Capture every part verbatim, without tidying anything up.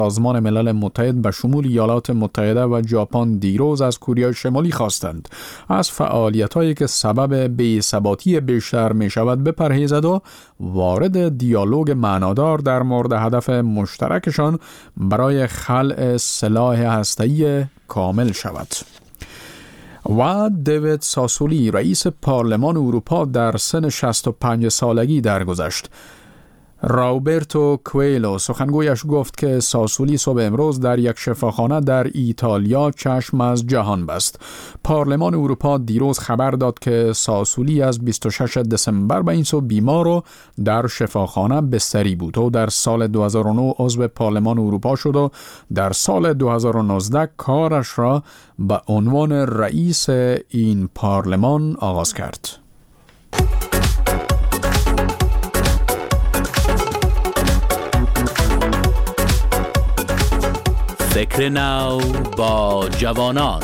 سازمان ملل متحد به شمول ایالات متحده و ژاپن دیروز از کره شمالی خواستند از فعالیت‌هایی که سبب بی‌ثباتی بیشتر می‌شود بپرهیزد و وارد دیالوگ معنادار در مورد هدف مشترکشان برای خلع سلاح هسته‌ای کامل شود. و دیوید ساسولی رئیس پارلمان اروپا در سن شصت و پنج سالگی درگذشت. روبرتو کویلو سخنگویش گفت که ساسولی صبح امروز در یک شفاخانه در ایتالیا چشم از جهان بست. پارلمان اروپا دیروز خبر داد که ساسولی از بیست و ششم دسامبر به این سو بیمار و در شفاخانه بستری بود و در سال دو هزار و نه عضو پارلمان اروپا شد و در سال دو هزار و نوزده کارش را به عنوان رئیس این پارلمان آغاز کرد. فکر نو با جوانان.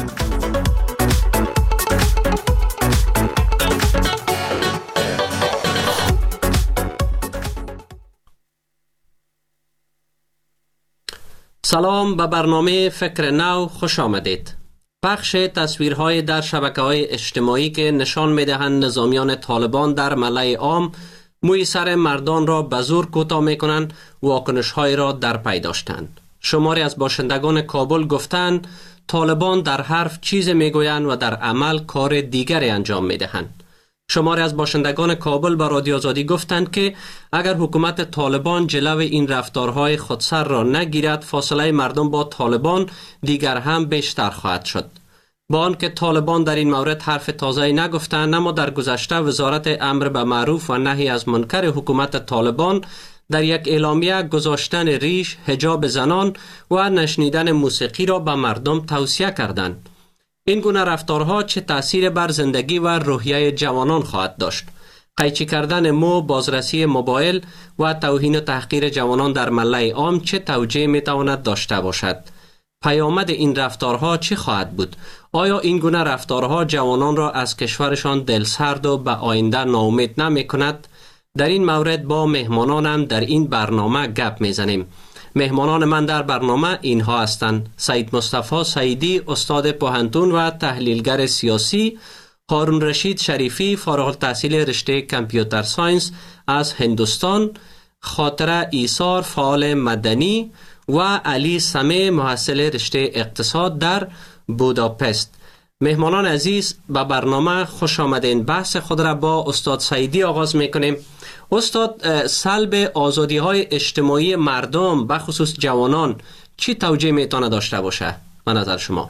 سلام، به برنامه فکر نو خوش آمدید. پخش تصویرهای در شبکه‌های اجتماعی که نشان می‌دهند نظامیان طالبان در ملأ عام موی سر مردان را به زور کوتاه می‌کنند، واکنش‌های را در پی داشتند. شماری از باشندگان کابل گفتند طالبان در حرف چیز میگویند و در عمل کار دیگری انجام میدهند. شماری از باشندگان کابل به رادیو آزادی گفتند که اگر حکومت طالبان جلو این رفتارهای خودسر را نگیرد، فاصله مردم با طالبان دیگر هم بیشتر خواهد شد. با آنکه طالبان در این مورد حرف تازه‌ای نگفتند، اما در گذشته وزارت امر به معروف و نهی از منکر حکومت طالبان در یک اعلامیه گذاشتن ریش، حجاب زنان و نشنیدن موسیقی را به مردم توصیه کردند. این گونه رفتارها چه تأثیر بر زندگی و روحیه جوانان خواهد داشت؟ قیچی کردن مو، بازرسی موبایل و توهین و تحقیر جوانان در ملأ عام چه توجیه میتواند داشته باشد؟ پیامد این رفتارها چه خواهد بود؟ آیا این گونه رفتارها جوانان را از کشورشان دلسرد و به آینده ناامید نمی کند؟ در این مورد با مهمانانم در این برنامه گپ میزنیم. مهمانان من در برنامه اینها هستند: سید مصطفی سعیدی، استاد پوهنتون و تحلیلگر سیاسی، هارون رشید شریفی، فارغ التحصیل رشته کامپیوتر ساینس از هندوستان، خاطره ایثار، فعال مدنی، و علی سمه، محصل رشته اقتصاد در بوداپست. مهمانان عزیز، به برنامه خوش آمدین. بحث خود را با استاد سعیدی آغاز میکنیم. استاد، سلب آزادی های اجتماعی مردم به خصوص جوانان چی توجیه میتونه داشته باشه به نظر شما؟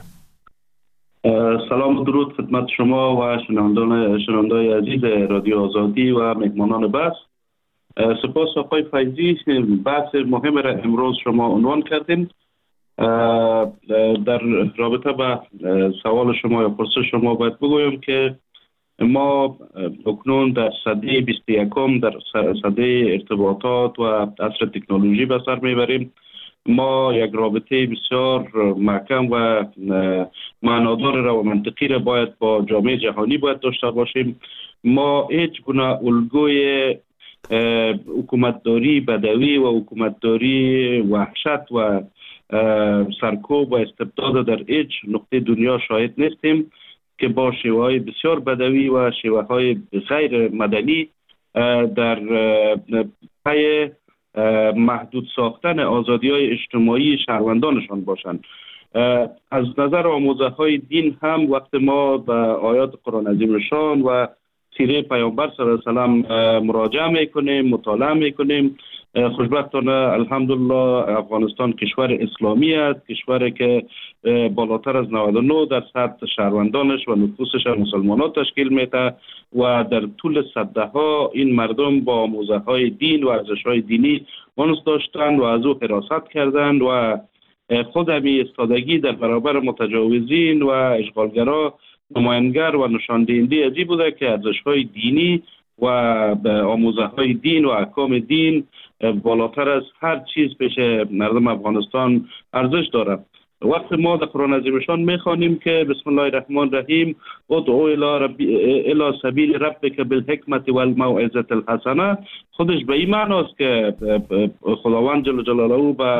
سلام و درود خدمت شما و شنوندگان شنوندای عزیز رادیو آزادی و مهمانان بحث. سپاس آقای فیضی، بحث مهم را امروز شما عنوان کردین. در رابطه با سوال شما یا پرسش شما باید بگویم که ما اکنون در سده بیست و یکم در سده ارتباطات و عصر تکنولوژی به سر میبریم. ما یک رابطه بسیار محکم و معنادار را و منطقی را باید با جامعه جهانی باید داشته باشیم. ما هیچ گونه الگوی حکومتداری بدوی و حکومتداری وحشت و سرکوب و استبداد در هیچ نقطه دنیا شاهد نیستیم که با شیوه های بسیار بدوی و شیوه های غیر مدنی در پی محدود ساختن آزادی های اجتماعی شهروندانشان باشند. از نظر آموزه های دین هم وقت ما به آیات قرآن عظیم شان و سیره پیامبر صلی الله علیه و سلم مراجعه میکنیم، مطالعه میکنیم. خوشبختانه الحمدلله افغانستان کشور اسلامی است، کشوری که بالاتر از نود و نه درصد شهروندانش و نفوسش مسلمانان تشکیل میده و در طول صده ها این مردم با آموزه های دین و ارزش های دینی انس داشتند و از او حراست کردند و خود همی ایستادگی در برابر متجاوزین و اشغالگرا نمایانگر و نشان دهنده ازی بوده که ارزش های دینی و آموزه های دین و احکام دین بالاتر از هر چیز پیش مردم افغانستان ارزش دارد. وقت ما در قرآن عظیمشان میخوانیم که بسم الله الرحمن الرحیم ادعو الی رب الی سبیل ربک بالحکمت والموعظه الحسنه، خودش به این معناست که خداوند جل جلاله به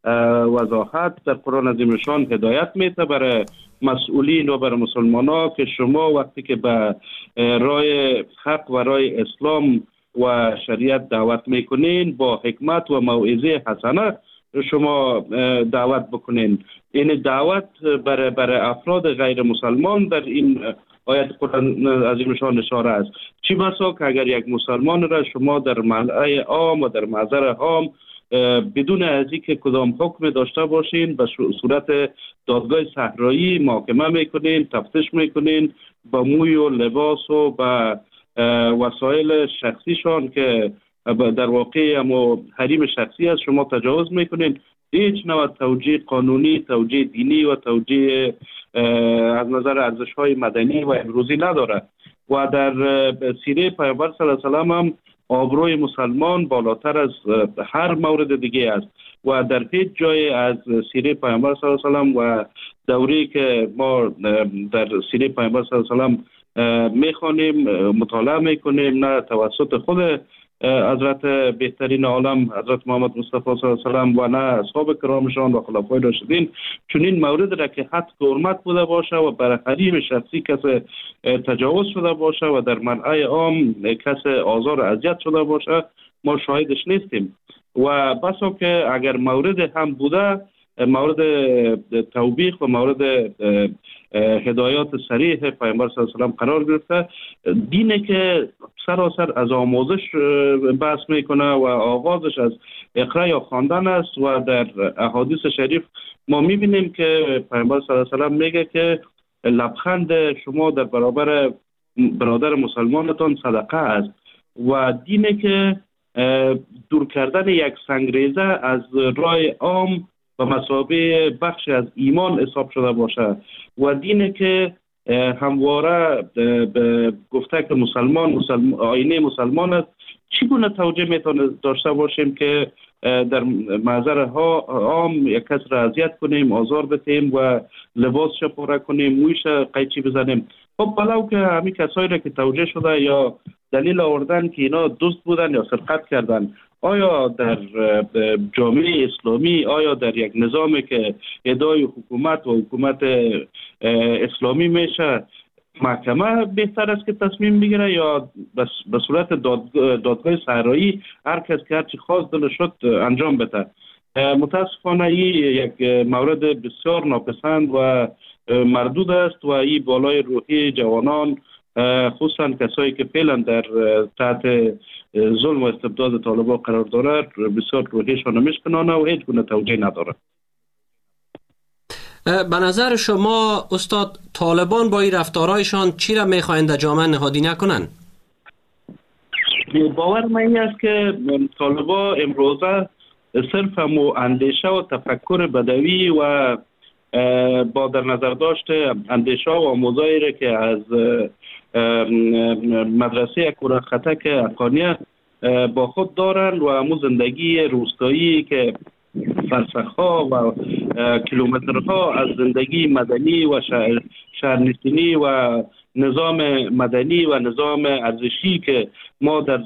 وضاحت در قرآن عظیم شان هدایت میده برای مسئولین و برای مسلمان ها که شما وقتی که به راه حق و راه اسلام و شریعت دعوت میکنین با حکمت و موعظه حسنه شما دعوت بکنین. این دعوت برای برای افراد غیر مسلمان در این آیت قرآن عظیم شان اشاره است. چی بسا که اگر یک مسلمان را شما در ملأ عام و در محضر عام بدون از اینکه کدام حکم داشته باشین به صورت دادگاه صحرایی محاکمه میکنین، تفتیش میکنین، با موی و لباس و با وسایل شخصیشان که در واقع اما حریم شخصی است شما تجاوز میکنین. هیچ نوع توجیه قانونی، توجیه دینی و توجیه از نظر ارزش‌های مدنی و امروزی نداره و در سیره پیامبر صلی الله علیه و آله هم آبروی مسلمان بالاتر از هر مورد دیگه است و در هیچ جای از سیره پیامبر صلی الله علیه و آله و دوره‌ای که ما در سیره پیامبر صلی الله علیه و آله میخوانیم مطالعه میکنیم نه توسط خود حضرت بهترین عالم حضرت محمد مصطفی صلی الله علیه و آله و نه اصحاب کرامشان و خلفای راشدین چون این مورد را که حد حرمت بوده باشه و بر حریم شخصی کس تجاوز شده باشه و در ملأ عام کس آزار و اذیت شده باشه ما شاهدش نیستیم و بسا که اگر مورد هم بوده مورد توبیخ و مورد هدایات صریح پیامبر صلی الله علیه و آله قرار گرفته. دینه که سراسر از آموزش بحث میکنه و آغازش از اقرا یا خواندن است و در احادیث شریف ما میبینیم که پیامبر صلی الله علیه و آله میگه که لبخند شما در برابر برادر مسلمانتان صدقه است و دینه که دور کردن یک سنگریزه از راه عام و مثابه بخش از ایمان حساب شده باشه و دینه که همواره به گفته که مسلمان, مسلمان آینه مسلمان است. چگونه توجه میتونه داشته باشیم که در محضر ها عام یک کس را اذیت کنیم، آزار بدیم و لباسش پاره کنیم، مویش قیچی بزنیم؟ خب بلاو که همین کسایی را که توجه شده یا دلیل آوردن که اینا دزد بودن یا سرقت کردن، آیا در جامعه اسلامی، آیا در یک نظامی که ادعای حکومت و حکومت اسلامی میشه محکمه بهتر است که تصمیم بگیره یا به صورت دادگاه, دادگاه صحرایی هر کس که هرچی خواست دلش شد انجام بده؟ متاسفانه این یک مورد بسیار ناپسند و مردود است و این بالای روحی جوانان خصوصا کسایی که فعلا در تحت ظلم و استبداد طالبان قرار داره بسیار روحیشان میشکنانه و هیچ گونه توجیه نداره. به نظر شما استاد طالبان با این رفتارهایشان چی را میخواهند در جامعه نهادینه کنند؟ باور من این است که طالبان امروزه صرف همو اندیشه و تفکر بدوی و با در نظر داشته اندیشه و آموزایی را که از مدرسه کوره خطک افغانیه با خود دارن و همو زندگی روستایی که فرسخ‌ها و کیلومترها از زندگی مدنی و شهر شهرنشینی و نظام مدنی و نظام ارزشی که ما در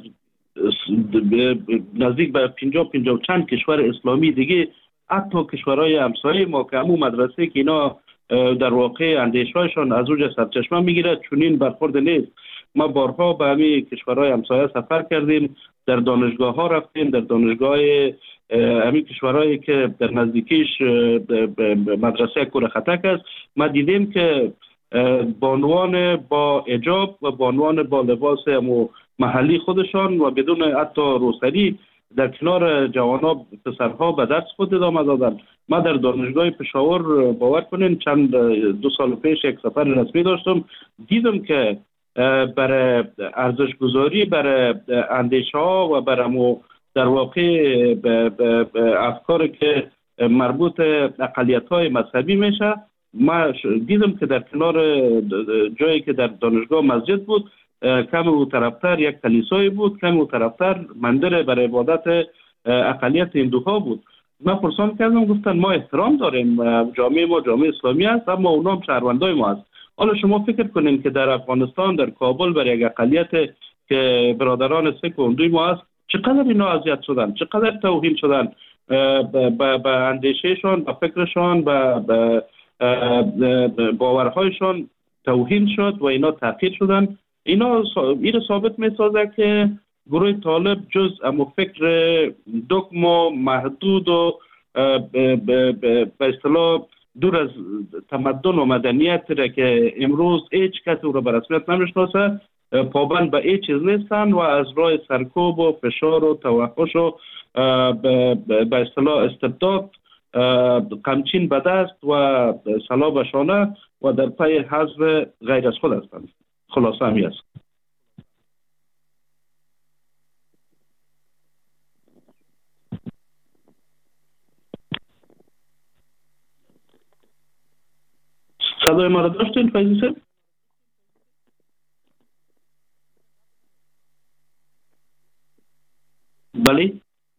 نزدیک به پنجاه پنجاه چند کشور اسلامی دیگه حتی کشورهای همسایه ما که همون مدرسه که اینا در واقع اندیشهایشان از اوج سرچشمه میگیره چنین برخورد نیست. ما بارها به همین کشورهای همسایه سفر کردیم، در دانشگاه ها رفتیم، در دانشگاه همین کشورهایی که در نزدیکیش مدرسه کوره خطک است ما دیدیم که بانوان با حجاب و بانوان با لباس محلی خودشان و بدون حتی روسری در کنار جوانان پسرها به درس خود ادامه دادن. ما در دانشگاه پشاور باور کنین چند دو سال پیش یک سفر رسمی داشتم، دیدم که برای ارزش گذاری برای اندیشه ها و برای در واقع افکار که مربوط اقلیت های مذهبی میشه، ما دیدم که در کنار جایی که در دانشگاه مسجد بود کم او طرفتر یک کلیسای بود، کم او طرفتر مندر برای عبادت اقلیت هندوها بود. من پرسان کردم، گفتن ما احترام داریم، جامعه ما جامعه اسلامی است اما اونا هم شهروندای ما است. حالا شما فکر کنین که در افغانستان در کابل برای یک اقلیت که برادران سیک و هندوی ما است چقدر اینا اذیت شدن، چقدر توهین شدن به اندیشهشان، به فکرشان، به باورهایشان توهین شد و اینا تحقیر شدن. اینا این ثابت می سازه که گروه طالب جز اما فکر دگم و محدود و به اصطلاح دور از تمدن و مدنیت را که امروز هیچ کسی او را به رسمیت نمیشناسه، پابند به هیچ چیز نیستن و از راه سرکوب و فشار و توحش و به اصطلاح استبداد قمچین به دست و سلا به شانه و در پی حذف غیر از خود هستند. خلاصه همی است. صدای ما را داشتین فیضی صاحب؟ بله؟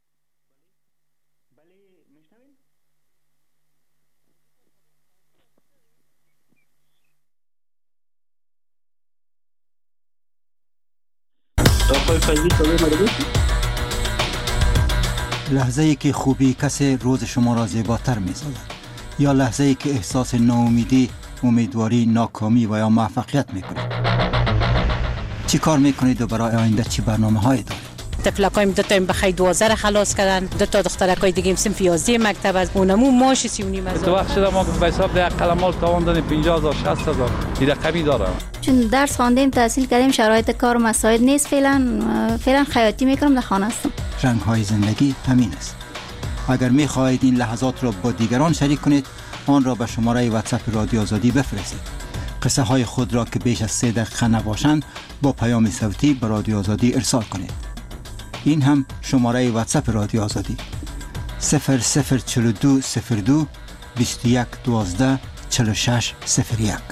لحظه ای که خوبی کسی روز شما را زیباتر می سازد، یا لحظه ای که احساس ناامیدی، امیدواری، ناکامی و یا موفقیت می کنید. چی کار می کنید و برای آینده چی برنامه هایی دارید؟ تفلکایم دو تا بخی دوازده را خلاص کردن، دو تا دخترکای دیگه صنف یازده مکتب از اونمو ماش سی و نیم هزار. تو وقت شده ما به حساب ده قلمال تاوان دادیم پنجاه هزار شصت هزار این رقمی دارم. چون درس خواندیم، تحصیل کردیم، شرایط کار و مساعد نیست. فعلا فعلا خیاطی میکنم، در خانه هستم. رنگ های زندگی همین است. اگر می خواهید این لحظات را با دیگران شریک کنید، آن را به شماره واتساپ رادیو آزادی بفرستید. قصه های خود را که بیش از سه دقیقه نباشند با پیام صوتی به رادیو آزادی ارسال کنید. این هم شماره واتساپ رادیو آزادی صفر صفر چهل و دو صفر دو بیست و یک دوازده چهل و شش صفر یک.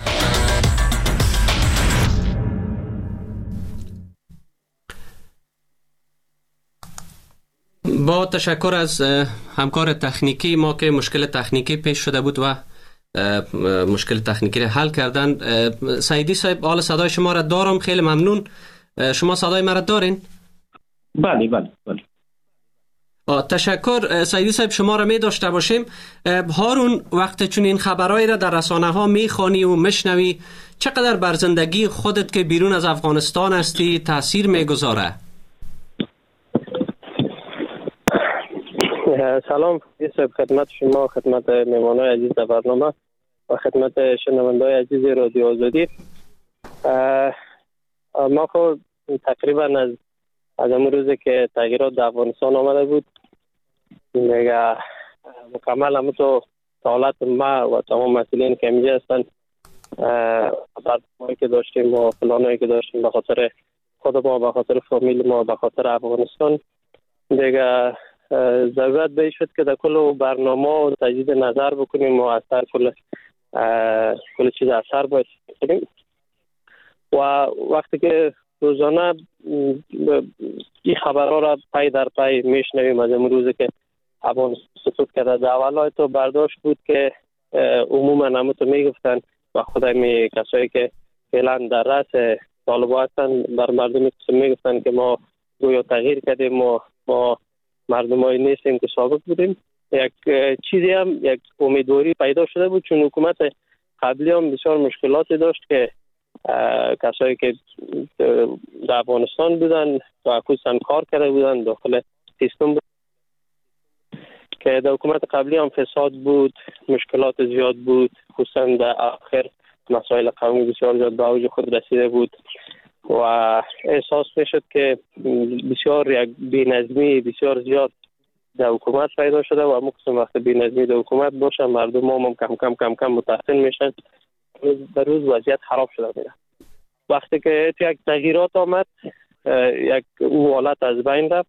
با تشکر از همکار تکنیکی ما که مشکل تکنیکی پیش شده بود و مشکل تکنیکی را حل کردن. سعیدی صاحب، حال صدای شما را دارم، خیلی ممنون. شما صدای ما را دارین؟ بله بله بله. تشکر سعیدی صاحب، شما را می داشته باشیم. هارون، وقت چون این خبرهای را در رسانه ها می خوانی و مشنوی، چقدر بر زندگی خودت که بیرون از افغانستان هستی تاثیر می گذاره؟ سلام صاحب، خدمت شما، خدمت مهمانای عزیز در برنامه و خدمت شنونده‌های عزیز رادیو آزادی. ما خود تقریبا از از اون روزی که تغییرات در افغانستان آمده بود دیگه مکمل همون تو حالت ما و تمام مسئولین که اینجا هستن برنامه‌ای که داشتیم و پلانایی که داشتیم به خاطر خود ما، به خاطر فامیل ما، به خاطر افغانستان، دیگه ضرورت به شد که در کل برنامه و تجدید نظر بکنیم و اثر کل کل چیز اثر باید بکنیم. و وقتی که روزانه این خبرها را پی در پی میشنویم از امروزی که افغانستان سقوط کرده، در اول تو برداشت بود که عموما همون تو میگفتن و خدای می کسایی که فعلا در رأس طالبان هستن بر مردم میگفتن که ما گویا تغییر کردیم و ما مردمایی نیستیم که سابق بودیم. یک چیزی هم یک امیدواری پیدا شده بود، چون حکومت قبلی هم بسیار مشکلاتی داشت که کسایی که در افغانستان بودن و خصوصا کار کرده بودن داخل سیستم بود که در حکومت قبلی هم فساد بود، مشکلات زیاد بود، خصوصا در آخر مسائل قومی بسیار زیاد به اوج خود رسیده بود و احساس میشد که بسیار یک بی‌نظمی بسیار زیاد در حکومت پیدا شده و مقصد وقت بی‌نظمی در حکومت باشه مردم هم کم کم کم کم متحسن میشن، به روز وضعیت خراب شده میره. وقتی که یک تغییرات آمد یک حالت از بین رفت،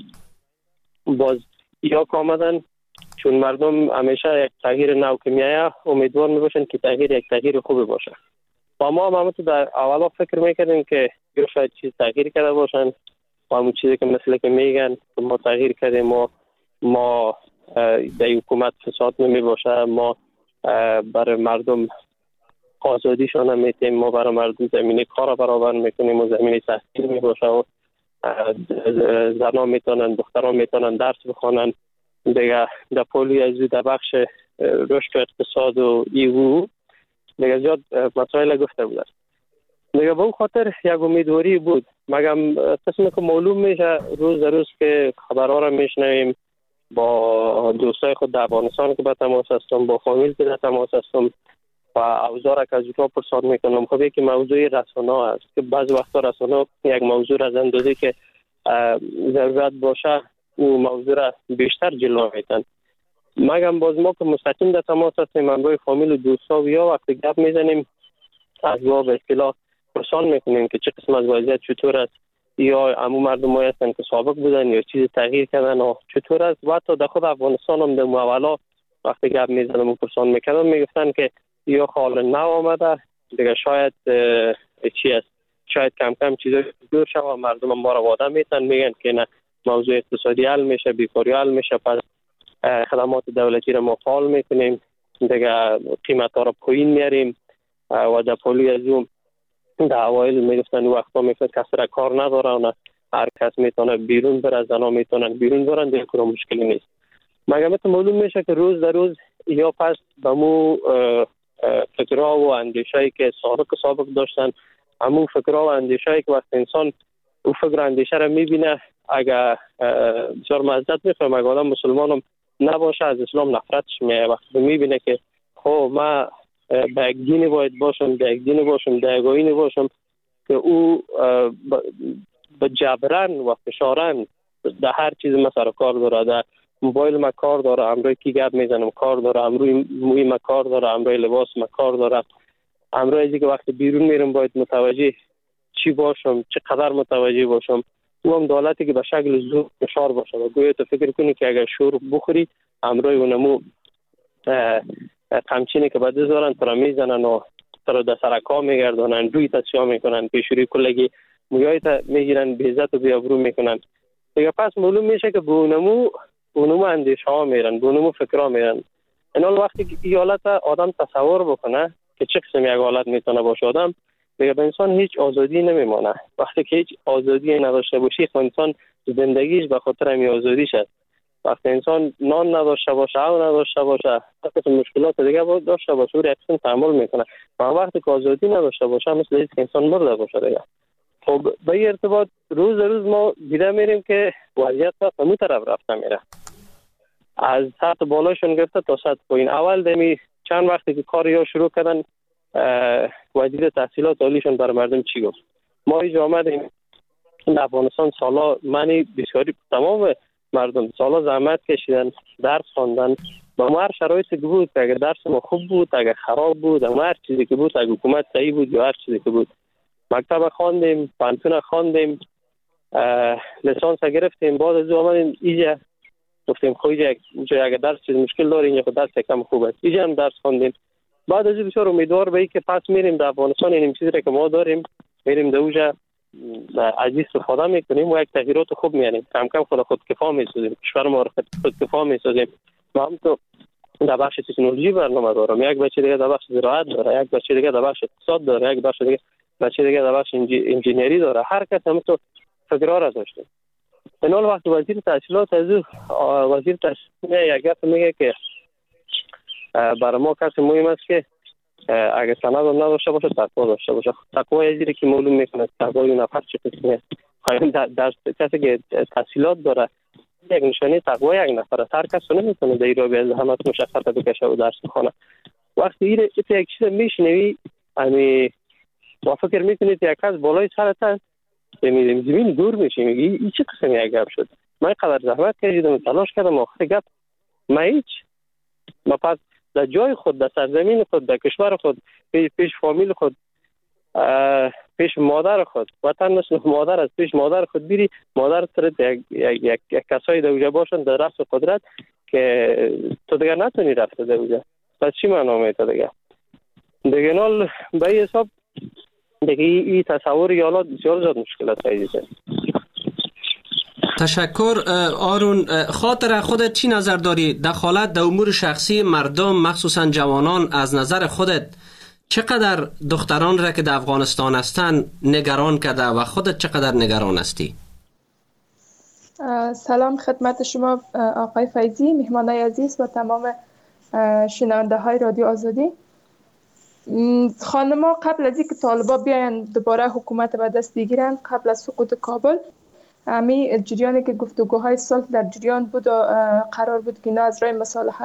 باز یا آمدن، چون مردم همیشه یک تغییر نو که میایه امیدوار میباشن که تغییر یک تغییر خوبی باشه و ما هم همونطور در اولا فکر میکردیم که یا شاید چیز تغییر کرده باشن و همون چیزی که مثل که میگن ما تغییر کردیم و ما در حکومت فساد نمی باشه، ما برای مردم آزادیشان هم میتیم، ما برای مردم زمینه کار برابر میکنیم و زمینه تحصیل می باشه و زنان میتونن، دختران میتونن درس بخوانن دیگه در پولی از در بخش رشد اقتصاد و ایو دیگه زیاد مسائل گفته بودن. دیگه به اون خاطر یک امیدواری بود. مگم قسمی که معلوم میشه روز در روز که خبرها را میشنویم، با دوستای خود در افغانستان که به تماس هستم، با فامیل که در تماس هستم و اوضاع را که از اونها پرسان میکنم، خب یکی موضوع رسانه است که بعض وقتا رسانه یک موضوع را اندازه که ضرورت باشه او موضوع را بیشتر جلو میتن. مگم باز ما که مستقیم در تماس هستیم، من با فامیل و دوستا و یا وقتی گپ میزنیم از ما به اصطلاح پرسان میکنیم که چه قسم از وضعیت چطور است، یا عمو مردم هستن که سابق بودن یا چیز تغییر کردن و چطور است. و حتی در خود افغانستان هم در مولا وقتی گپ میزدم و پرسان میکردم میگفتن که یا حال نو آمده دیگه، شاید چی است، شاید کم کم چیزا دور شد و مردم ما را وعده میتن، میگن که نه موضوع اقتصادی حل میشه، بیکاری حل میشه، پس خدمات دولتی را ما فعال میکنیم، دیگه قیمت ها را پایین میاریم. و در پولی از اون در اوایل میگفتن وقتا میگفتن کسی را کار نداره و هر کس میتونه بیرون بره، زنا میتونن بیرون برن، دیگه کار مشکلی نیست. مگه مثل معلوم میشه که روز در روز یا پس به مو فکرها و اندیشهایی که سابق سابق داشتن، همون فکرها و اندیشهایی که وقت انسان او فکر اندیشه را میبینه، اگر بسیار معذرت میخوام اگر آدم مسلمان هم نباشه از اسلام نفرتش میه. وقتی میبینه که خب ما به یک دینی باید باشم، به یک دینی باشم، به یک آیینی باشم که او به جبران و فشارن در هر چیز ما سر کار داره، در موبایل ما کار داره، امروی کی گپ میزنم کار داره، امروی موی ما کار داره، امروی لباس ما کار داره، امروی ازی که وقتی بیرون میرم باید متوجه چی باشم، چقدر متوجه باشم. او هم دولتی که به شکل زور فشار باشه و گویا تو فکر کنی که اگر شور بخوری امروی اونمو قمچینی که بده زارن ترا میزنن و ترا در سرکا میگردانن، روی تسیا میکنن، پیشوری کلگی مویای تا میگیرن، بیزت و بیابرو میکنن. دیگه پس معلوم میشه که به اونمو اونمو اندیشه ها میرن، به اونمو فکر ها میرن. این حال وقتی که این حالت آدم تصور بکنه که چه قسم یک حالت میتونه باشه آدم، دیگه به انسان هیچ آزادی نمیمانه. وقتی که هیچ آزادی نداشته باشی خب انسان زندگیش به خاطر همین آزادیش است. وقتی انسان نان نداشته باشه، او نداشته باشه، حتی مشکلات دیگه باید داشته باشه، او ریاکشن تحمل میکنه. و وقتی که آزادی نداشته باشه مثل اینکه انسان مرده باشه دیگه. خب به این ارتباط روز روز ما دیده میریم که وضعیت به اون طرف رفته میره، از سطح بالاشون گرفته تا سطح پایین. اول دمی چند وقتی که کار یا شروع کردن وزیر تحصیلات عالیشون بر مردم چی گفت. ما اینجا آمدیم در افغانستان سالا، منی بسیاری تمام مردم سالا زحمت کشیدن، درس خواندن، با ما هر شرایطی که بود، اگر درس ما خوب بود، اگر خراب بود، اگر هر چیزی که بود، اگر حکومت صحیح بود یا هر چیزی که بود، مکتب خواندیم، پانتون خواندیم، لیسانس گرفتیم، بعد از اون آمدیم اینجا گفتیم خب اینجا اگر درس چیز مشکل داره، اینجا خود درس کم خوب است، اینجا هم درس خواندیم. بعد از بسیار امیدوار به که پس میریم در افغانستان این چیزی را که ما داریم میریم در اونجا از استفاده میکنیم و یک تغییرات خوب میاریم، کم کم خود خود کفا میسازیم، کشور ما را خود کفا میسازیم. ما هم تو در بخش تکنولوژی برنامه دارم، یک بچه دیگه در بخش زراعت داره، یک بچه دیگه در بخش اقتصاد داره، یک بچه دیگه بچه دیگه در بخش انجینری داره. هر کس هم تو فکرها را داشته. این حال وقت وزیر تحصیلات از وزیر تحصیلات یک گفت میگه که برای ما کسی مهم است که اگر سند هم نداشته باشه تقوا داشته باشه. تقوا یه که معلوم میکنه تقوای نفر چه قسمه. در, در کسی که تحصیلات داره یک نشانی تقوا یک نفر است. هر کس نمیتونه در ایران به زحمت مشقت بکشه و درس بخونه. وقتی این یک چیز میشنوی امی با فکر میکنید یک کس بالای سرت است میریم زمین دور میشه، میگی این چه قسم یک گپ شد. من قدر زحمت کشیدم تلاش کردم آخر گپ ما هیچ ما پس در جای خود، در سرزمین خود، در کشور خود، پیش فامیل خود، پیش مادر خود، وطن مثل مادر است، پیش مادر خود بیری، مادر سرت یک, یک, یک, یک کسایی در اوجه باشن در رفت قدرت که تو دیگه نتونی رفته در اوجه. پس چی معنا میده دیگه؟ دیگه نال به این حساب دیگه این تصور یالات بسیار زیاد مشکلات هاییده. تشکر آرون. خاطر خودت چی نظر داری؟ دخالت در امور شخصی مردم مخصوصا جوانان از نظر خودت چقدر دختران را که در افغانستان هستن نگران کرده و خودت چقدر نگران هستی؟ سلام خدمت شما آقای فیضی، مهمانای عزیز و تمام شنونده های رادیو آزادی. خانما قبل از اینکه طالبا بیاین دوباره حکومت به دست بگیرن، قبل از سقوط کابل، امی جریانی که گفتگوهای صلح در جریان بود و قرار بود که اینا از راه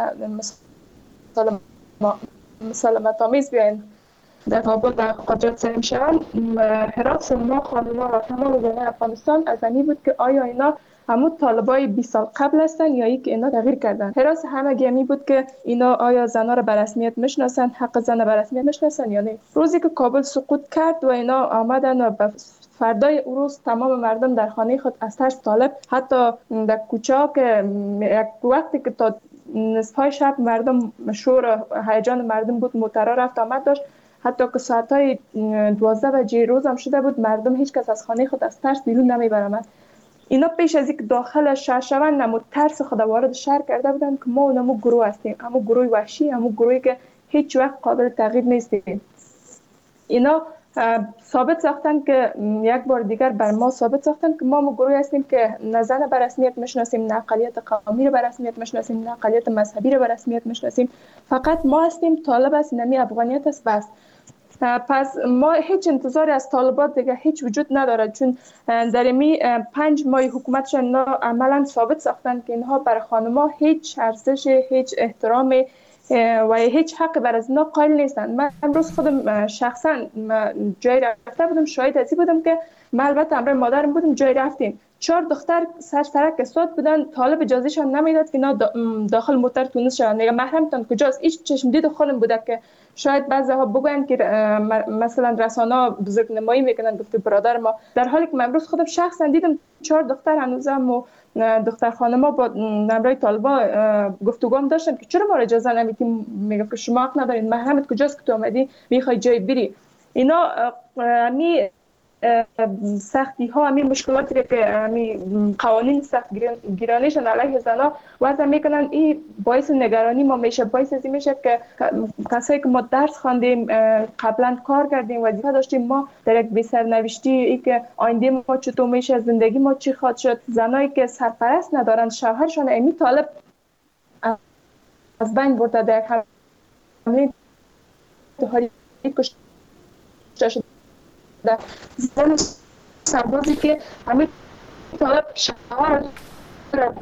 مسالمت آمیز بیاین در کابل در قدرت سریم شوند، حراس ما خانما و تمام جامعه افغانستان از این بود که آیا اینا همون طالبای بیست سال قبل هستن یا ای که اینا تغییر کردن. حراس همه گمی بود که اینا آیا زنا رو به رسمیت میشناسن، حق زن به رسمیت میشناسن یا نه. روزی که کابل سقوط کرد و اینا آمدن و به فردای اون روز تمام مردم در خانه خود از ترس طالب، حتی در کوچه که یک وقتی که تا نصفای شب مردم شور و هیجان مردم بود، موترا رفت آمد داشت، حتی که ساعتای دوازده بجه روز هم شده بود، مردم هیچ کس از خانه خود از ترس بیرون نمیبرامد. اینا پیش از اینکه داخل شهر شوند نمو ترس خود وارد شهر کرده بودند که ما اونمو گروه هستیم، همو گروه وحشی، همو گروهی که هیچ وقت قابل تغییر نیستیم. اینا ثابت ساختن که یک بار دیگر بر ما ثابت ساختن که ما گروهی هستیم که نه زن به رسمیت میشناسیم، نه اقلیت قومی رو به رسمیت میشناسیم، نه اقلیت مذهبی رو به رسمیت میشناسیم. فقط ما هستیم، طالب است، نمی افغانیت است بس. پس ما هیچ انتظاری از طالبات دیگه هیچ وجود نداره، چون در این پنج ماه حکومتشان عملا ثابت ساختن که اینها بر خانم‌ها هیچ ارزش، هیچ احترام و هیچ حق بر از اینا قائل نیستن. من امروز خودم شخصا جای رفته بودم، شاهد ازی بودم که من البته همراه مادرم بودم، جای رفتیم چهار دختر سر سرک استاد بودن، طالب اجازهشان نمیداد که اینا داخل موتر تونس شدن. میگه محرمتان کجاست؟ هیچ چشم دید خودم بوده که شاید بعضی‌ها بگوین که مثلا رسانه‌ها بزرگ نمایی میکنن گفته برادر ما، در حالی که من امروز خودم شخصا دیدم چهار دختر هنوزم و دختر خانم‌ها با نمرای طالبا گفتگو هم داشتن که چرا ما را اجازه نمیدیم. میگه که شما حق ندارین، محرمت کجاست که تو اومدی میخوای جای بری. اینا می سختی ها، همین مشکلاتی که همین قوانین سخت گیرانیشون علیه زنها وضع میکنن، این باعث نگرانی ما میشه، باعث ازی میشه که کسایی که ما درس خواندیم، قبلا کار کردیم، وظیفه داشتیم، ما در یک بی‌سرنوشتی ای که آینده ما چطور میشه، زندگی ما چی خواهد شد، زنایی که سرپرست ندارن، شوهرشون امی طالب از بین برده در یک حمله انتحاری کشته شده. زن سربازی که همین طالب شوهر را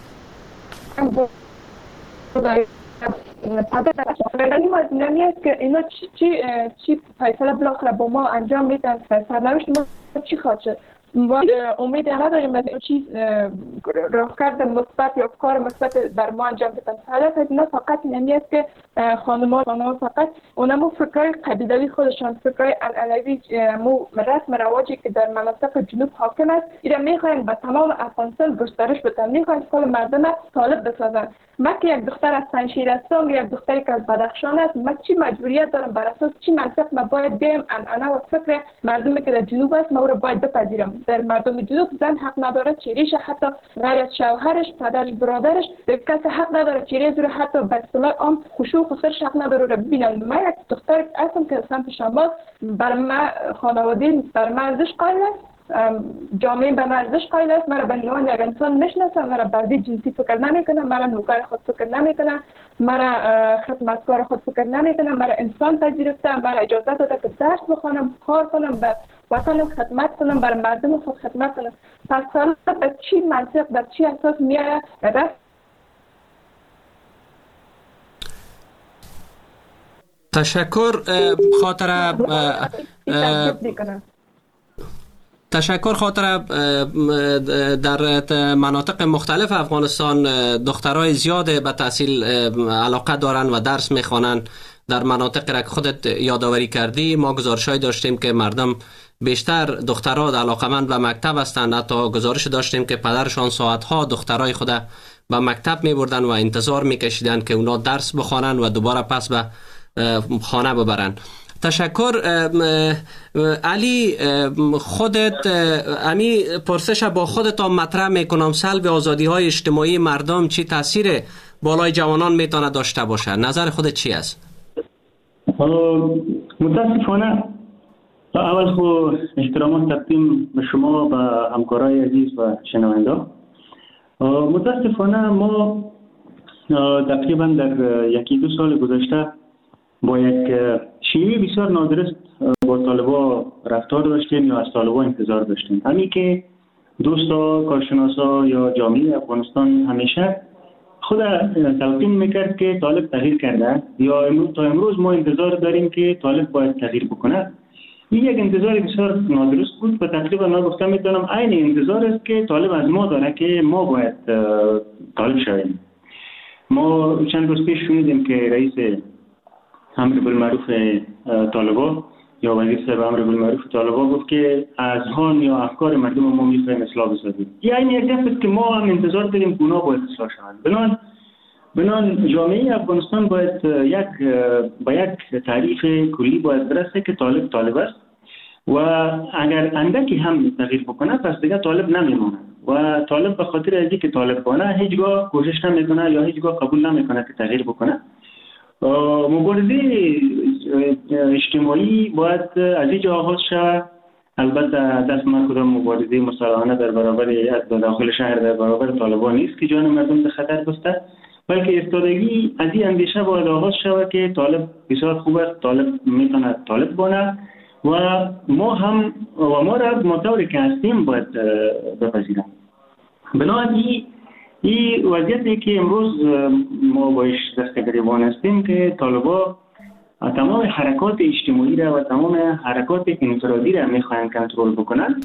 پدر ما نمیاد که اینا چی چی چی فیصله بالاخره با ما انجام میدن، سرنوشت ما چی خواهد شد. و امید نداریم از این چیز راهکارد مثبت یا کار مثبت بر ما انجام بدن. حالت اینا فقط نمیاد که خانم‌ها خانم‌ها فقط اونمو فکرای قبیلوی خودشان، فکرای عنعنوی، مو رسم رواجی که در مناطق جنوب حاکم است، اینا میخواین به تمام افغانستان گسترش بدن، میخواین کل مردم طالب بسازن. من که یک دختر از پنجشیر هستم، یک دختری که از بدخشان است، من چی مجبوریت دارم بر اساس چی منطق من باید بیم عنعنه و فکر مردمی که در جنوب است ما رو باید بپذیرم؟ در مردم جنوب زن حق نداره چریش، حتی غیر از شوهرش، پدرش، برادرش، کسی حق نداره چریز رو حتی به اصطلاح عام خشوع خسرش حق نداره رو ببینن. من یک دختر هستم که سمت شمال، بر من خانواده بر من ارزش قائل است، جامعه به من ارزش قائل است، مرا به عنوان یک انسان میشناسه، مرا بردی جنسی فکر نمیکنه، مرا نوکر خود فکر نمیکنه، مرا خدمتکار خود فکر نمیکنه، مرا انسان پذیرفته، مرا اجازه داده که درس بخوانم، کار کنم، به وطنم خدمت کنم، بر مردم خود خدمت کنم. پس حالا به چی منطق، به چی اساس میاره رفت؟ تشکر خاطر تشکر خاطر در مناطق مختلف افغانستان دخترای زیاد به تحصیل علاقه دارن و درس میخوانن. در مناطق را که خودت یادآوری کردی ما گزارشای داشتیم که مردم بیشتر دخترها علاقمند به مکتب هستند. حتی گزارش داشتیم که پدرشان ساعتها دخترای خود به مکتب می بردن و انتظار می کشیدن که اونا درس بخوانن و دوباره پس به خانه ببرن. تشکر. علی، خودت امی پرسش با خودت مطرح میکنم، سلب آزادی های اجتماعی مردم چی تاثیر بالای جوانان میتونه داشته باشه؟ نظر خودت چی است؟ متاسفانه اول خو احترامات تقدیم به شما و همکارای عزیز و شنونده. متاسفانه ما تقریبا در یکی دو سال گذشته با یک شیوه بسیار نادرست با طالبا رفتار داشتیم یا از طالبا انتظار داشتیم. همین که دوستا، کارشناسا یا جامعه افغانستان همیشه خود تلقین میکرد که طالب تغییر کرده یا امروز تا امروز ما انتظار داریم که طالب باید تغییر بکنه. این یک انتظار بسیار نادرست بود و تقریبا من گفتم میتونم عین انتظار است که طالب از ما داره که ما باید طالب شویم. ما چند روز پیش شنیدیم که رئیس امر بالمعروف طالبا یا وزیر صاحب امر بالمعروف طالبا گفت که اذهان یا افکار مردم ما میخوایم اصلاح بسازیم. یعنی یک گپ است که ما هم انتظار داریم که اونا باید اصلاح شوند. بنان بنان جامعه افغانستان باید یک با یک تعریف کلی باید برسه که طالب طالب است و اگر اندکی هم تغییر بکنه پس دیگه طالب نمیمونه و طالب به خاطر از اینکه طالب بانه هیچگاه کوشش نمیکنه یا هیچگاه قبول نمیکنه که تغییر بکنه. مبارزه اجتماعی باید از اینجا آغاز شود. البته دست ما کدام مبارزه مسلحانه در برابر از داخل شهر در برابر طالبان نیست که جان مردم به خطر بسته، بلکه ایستادگی از این اندیشه باید آغاز شود که طالب بسیار خوب است، طالب میتونه طالب بانه و ما هم و ما را مطوری که هستیم باید بپذیریم. بنابراین این وضعیتی که امروز ما باش دست گریبان هستیم که طالبا تمام حرکات اجتماعی را و تمام حرکات انفرادی را میخواهند کنترل بکنن.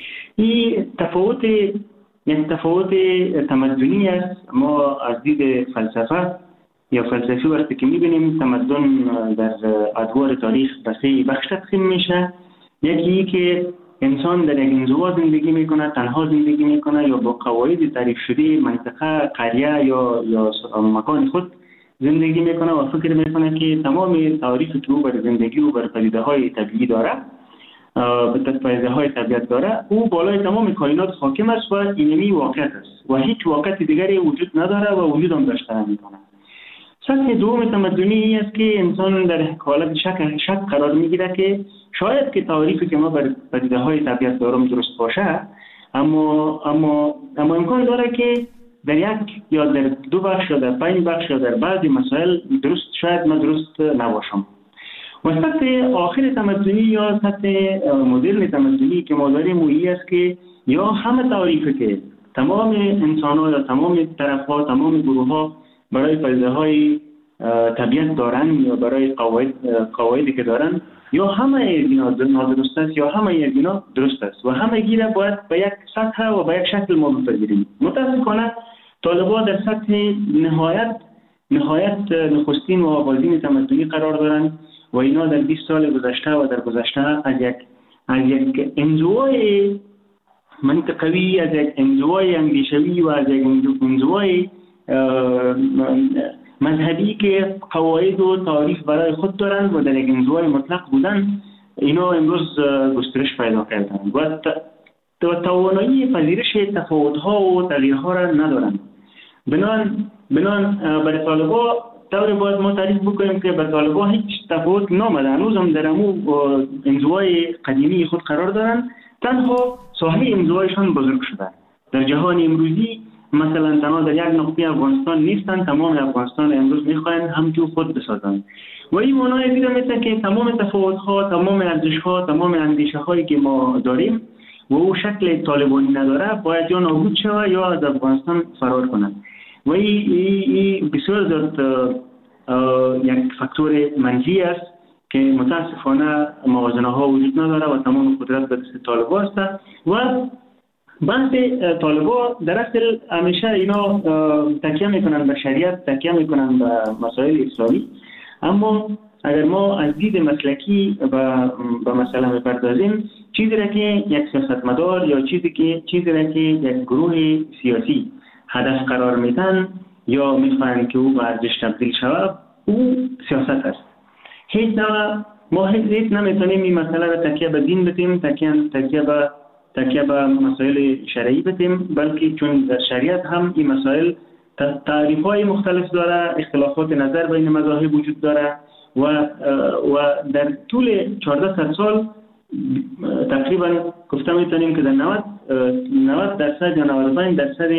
این تفاوت یک تفاوت تمدنی است. ما از دید فلسفه یا فلسفی وقتی که میبینیم تمدن در ادوار تاریخ به سه بخش تقسیم میشه. یکی که انسان در یک انزوا زندگی میکنه، تنها زندگی میکنه یا با قواعد تعریف شده منطقه، قریه یا یا مکان خود زندگی میکنه و فکر میکنه که تمام تعریفی که او بر زندگی و بر پدیده های طبیعی داره، به پدیده های طبیعت داره، او بالای تمام کائنات حاکم است و اینمی واقعیت است و هیچ واقعیت دیگری وجود نداره و وجود هم داشته نمیکنه. سطح دوم تمدنی است که انسان در حالت شک شک قرار میگیره که شاید که تعریفی که ما بر پدیده های طبیعت دارم درست باشه، اما اما اما امکان داره که در یک یا در دو بخش یا در پنج بخش یا در بعضی مسائل درست شاید من درست نباشم. و سطح آخر تمدنی یا سطح مدرن تمدنی که ما داریم مویی است که یا همه تعریفی که تمام انسان ها یا تمام طرف ها تمام گروه ها برای پدیده های طبیعت دارن یا برای قواعد قواعدی که دارن یا همه اینا نادرست است یا همه اینا درست است و همه گیره باید به یک سطح و به یک شکل ما بپذیریم. متاسفانه طالبان در سطح نهایت نهایت نخستین و آغازین تمدنی قرار دارند و اینا در بیست سال گذشته و در گذشته از یک از یک انزوای منطقوی، از یک انزوای اندیشوی و از یک انزوای مذهبی که قواعد و تعریف برای خود دارند و در یک انزوای مطلق بودن، اینا امروز گسترش پیدا کردند و توانایی پذیرش تفاوت‌ها و تغییرها را ندارند. بنان بنان برای طالبا طوری باید ما تعریف بکنیم که برای طالبا هیچ تفاوت نامده، هنوز هم در امو انزوای قدیمی خود قرار دارند، تنها ساحه انزوایشان بزرگ شده. در جهان امروزی مثلا تنها در یک نقطه افغانستان نیستند، تمام افغانستان امروز میخواهند همچون خود بسازند و این معنای دیده میشه که تمام تفاوت‌ها، تمام ارزش‌ها، تمام اندیشه‌هایی که ما داریم و او شکل طالبانی نداره باید یا نابود شود یا از افغانستان فرار کنند و این بسیار زیاد یک فاکتور منفی است که متاسفانه موازنه ها وجود نداره و تمام قدرت به دست طالبان است و بحث طالبان در اصل همیشه اینا تکیه میکنن به شریعت، تکیه میکنن به مسائل اسلامی، اما اگر ما از دید مسلکی و به مسئله بپردازیم، چیزی را که یک سیاستمدار یا چیزی که چیزی را که یک گروه سیاسی هدف قرار میدن یا میخواهند که او به ارزش تبدیل شود، او سیاست است. هیچ نوع ما هیچ نمیتونیم این مسئله را تکیه به دین بدیم، تکیه تکیه به تکیه به مسائل شرعی بدیم، بلکه چون در شریعت هم این مسائل تعریف‌های مختلف داره، اختلافات نظر بین مذاهب وجود داره و و در طول چهارده سال تقریبا گفته میتونیم که در نود درصد یا نود و پنج درصد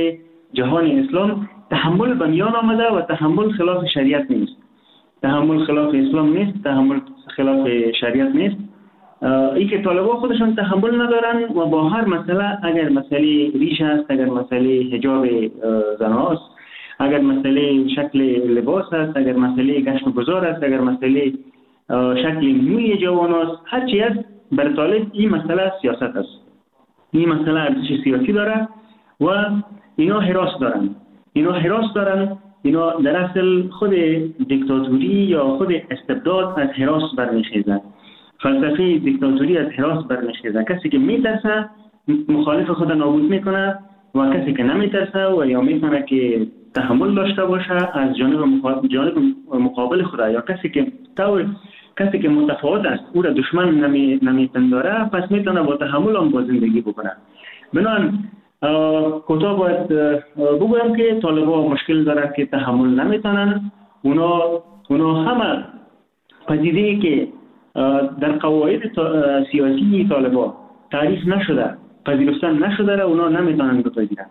جهان اسلام تحمل به میان آمده و تحمل خلاف شریعت نیست. تحمل خلاف اسلام نیست، تحمل خلاف شریعت نیست. ای که طالبان خودشون تحمل ندارن و با هر مسئله، اگر مسئله ریش است، اگر مسئله حجاب زناست، اگر مسئله شکل لباس است، اگر مسئله گشت و گذار است، اگر مسئله شکل موی جوان است، هر چی است بر طالب این مسئله سیاست است. این مسئله ارزش سیاسی داره و اینا حراس دارن. اینا حراس دارن. اینا در اصل خود دیکتاتوری یا خود استبداد از حراس برمیخیزه. فلسفه دیکتاتوری از حراس برمیخیزه. کسی که میترسه مخالف خود نابود میکنه و کسی که نمیترسه و یا میتونه که تحمل داشته باشه از جانب مقابل, جانب مقابل خدا یا کسی که طور کسی که متفاوت است او را دشمن نمی نمیپنداره، پس میتونه با تحمل هم با زندگی بکنه. بنابراین کوتاه باید بگویم که طالبان مشکل داره که تحمل نمیتونن. اونا اونا همه پدیده‌ای که در قواعد سیاسی طالبان تعریف نشده، پذیرفتن نشده را اونا نمیتونن بپذیرن.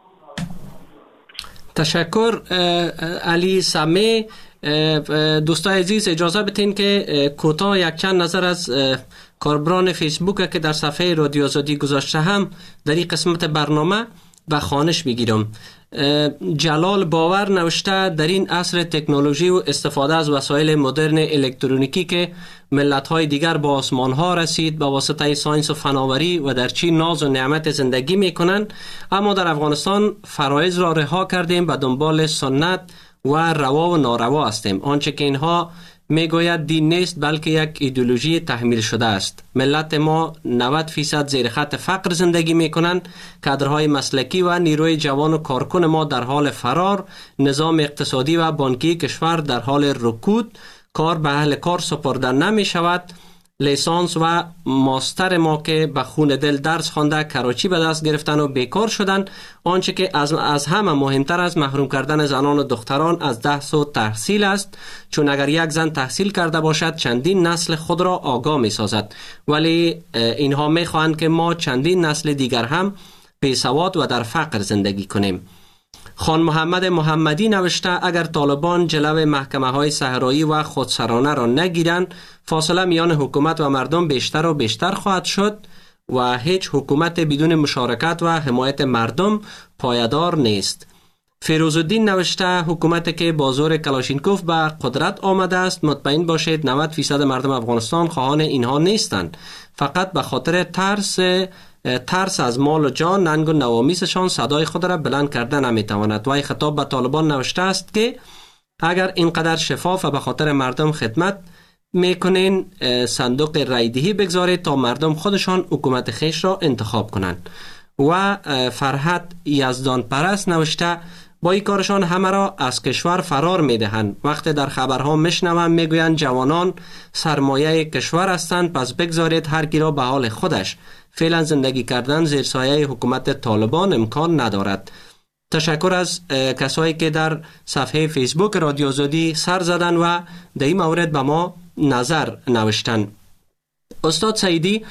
تشکر علی سمی. دوستای عزیز اجازه بتین که کوتاه یک چند نظر از کاربران فیسبوک که در صفحه رادیو آزادی گذاشته هم در این قسمت برنامه و خوانش بگیرم. جلال باور نوشته در این عصر تکنولوژی و استفاده از وسایل مدرن الکترونیکی که ملت‌های دیگر با آسمان‌ها رسید به واسطه ساینس و فناوری و در چین ناز و نعمت زندگی می‌کنند، اما در افغانستان فرایض را رها کردیم به دنبال سنت و روا و ناروا هستیم. آنچه که اینها میگوید دین نیست بلکه یک ایدئولوژی تحمیل شده است. ملت ما نود فیصد زیر خط فقر زندگی میکنند. کادرهای مسلکی و نیروی جوان و کارکن ما در حال فرار. نظام اقتصادی و بانکی کشور در حال رکود. کار به اهل کار سپرده نمی شود. لیسانس و ماستر ما که به خون دل درس خوانده کراچی به دست گرفتن و بیکار شدن. آنچه که از, از همه مهمتر از محروم کردن زنان و دختران از دهس و تحصیل است، چون اگر یک زن تحصیل کرده باشد چندین نسل خود را آگاه می سازد، ولی اینها می خواهند که ما چندین نسل دیگر هم بیسواد و در فقر زندگی کنیم. خان محمد محمدی نوشته اگر طالبان جلو محکمه های صحرایی و خودسرانه را نگیرند، فاصله میان حکومت و مردم بیشتر و بیشتر خواهد شد و هیچ حکومت بدون مشارکت و حمایت مردم پایدار نیست. فیروزالدین نوشته حکومتی که با زور کلاشینکوف به قدرت آمده است، مطمئن باشید نود فیصد مردم افغانستان خواهان اینها نیستند. فقط به خاطر ترس ترس از مال و جان، ننگ و نوامیسشان صدای خود را بلند کرده نمیتواند. وی خطاب به طالبان نوشته است که اگر اینقدر شفاف و به خاطر مردم خدمت میکنین، صندوق رایدهی بگذارید تا مردم خودشان حکومت خیش را انتخاب کنند. و فرحت یزدان پرست نوشته با این کارشان همه را از کشور فرار میدهند. وقتی در خبرها میشنوم میگویند جوانان سرمایه کشور هستند، پس بگذارید هر کی را به حال خودش. فعلا زندگی کردن زیر سایه حکومت طالبان امکان ندارد. تشکر از کسایی که در صفحه فیسبوک رادیو آزادی سر زدن و در این مورد به ما نظر نوشتن. استاد سعیدی،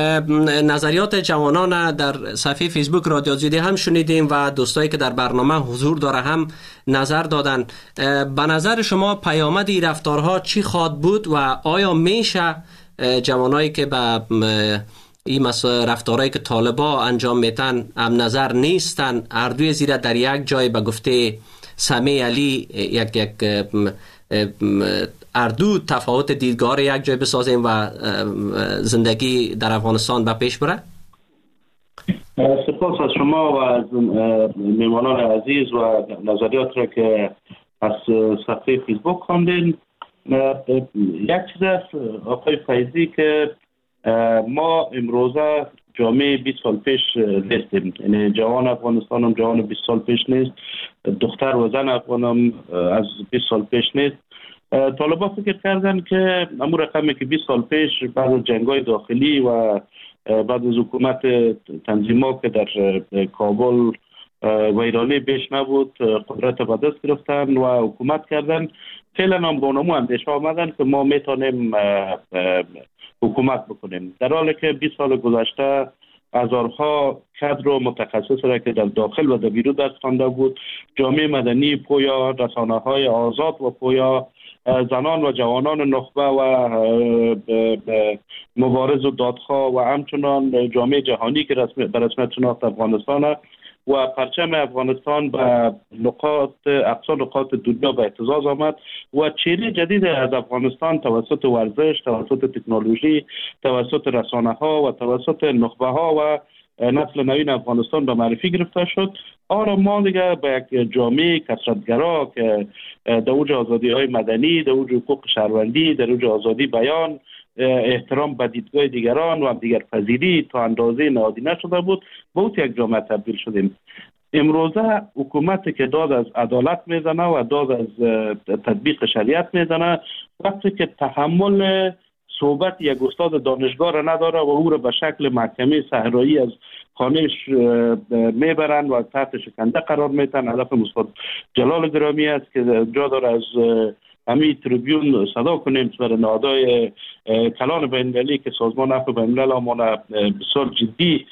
نظریات جوانان در صفحه فیسبوک رادیو آزادی هم شنیدیم و دوستایی که در برنامه حضور داره هم نظر دادن. به نظر شما پیامد این رفتارها چی خواهد بود و آیا میشه جوانایی که به این رفتارهایی که طالبا انجام میتن هم نظر نیستن، اردوی زیره در یک جای به گفته سمی علی یک یک اردو تفاوت دیدگاه یک جای بسازیم و زندگی در افغانستان به پیش بره؟ سپاس از شما و از میمانان عزیز و نظریات را که از صفحه فیسبوک خواندین. یک چیز است آقای فیضی که ما امروزه جامعه بیست سال پیش نیستیم، یعنی جوان افغانستان هم جوان بیست سال پیش نیست، دختر و زن افغان هم از بیست سال پیش نیست. طالبان فکر کردن که امور رقمی که بیست سال پیش بعد از جنگ‌های داخلی و بعد از حکومت تنظیم‌ها که در کابل ویرانه بیش نبود قدرت به دست گرفتن و حکومت کردن، فعلا هم با نمو اندیشه آمدن که ما میتونیم حکومت بکنیم، در حالی که بیست سال گذشته هزارها کادر و متخصص را که در داخل و در بیرون درس خوانده بود، جامعه مدنی پویا، رسانه‌های آزاد و پویا، زنان و جوانان نخبه و مبارز و دادخواه و همچنان جامعه جهانی که به رسمیت شناخت افغانستان و پرچم افغانستان به نقاط اقصا نقاط دنیا به اهتزاز آمد و چهره جدید از افغانستان توسط ورزش، توسط تکنولوژی، توسط رسانه ها و توسط نخبه ها و نسل نوین افغانستان به معرفی گرفته شد. آن ما دیگه به یک جامعه کثرت‌گرا که در اوج آزادی های مدنی، در اوج حقوق شهروندی، در اوج آزادی بیان، احترام به دیدگاه دیگران و دیگر پذیری تا اندازه نهادینه شده بود، به اون یک جامعه تبدیل شدیم. امروزه حکومتی که داد از عدالت میزنه و داد از تطبیق شریعت میزنه، وقتی که تحمل صحبت یک استاد دانشگاه را نداره و او را به شکل محکمه صحرایی از خانهش میبرند و تحت شکنجه قرار میتن. هدف استاد جلال گرامی است که جا داره از همین تریبیون صدا کنیم برای نهادهای کلان بین‌المللی که سازمان عفو بین‌الملل آمانه بسیار جدی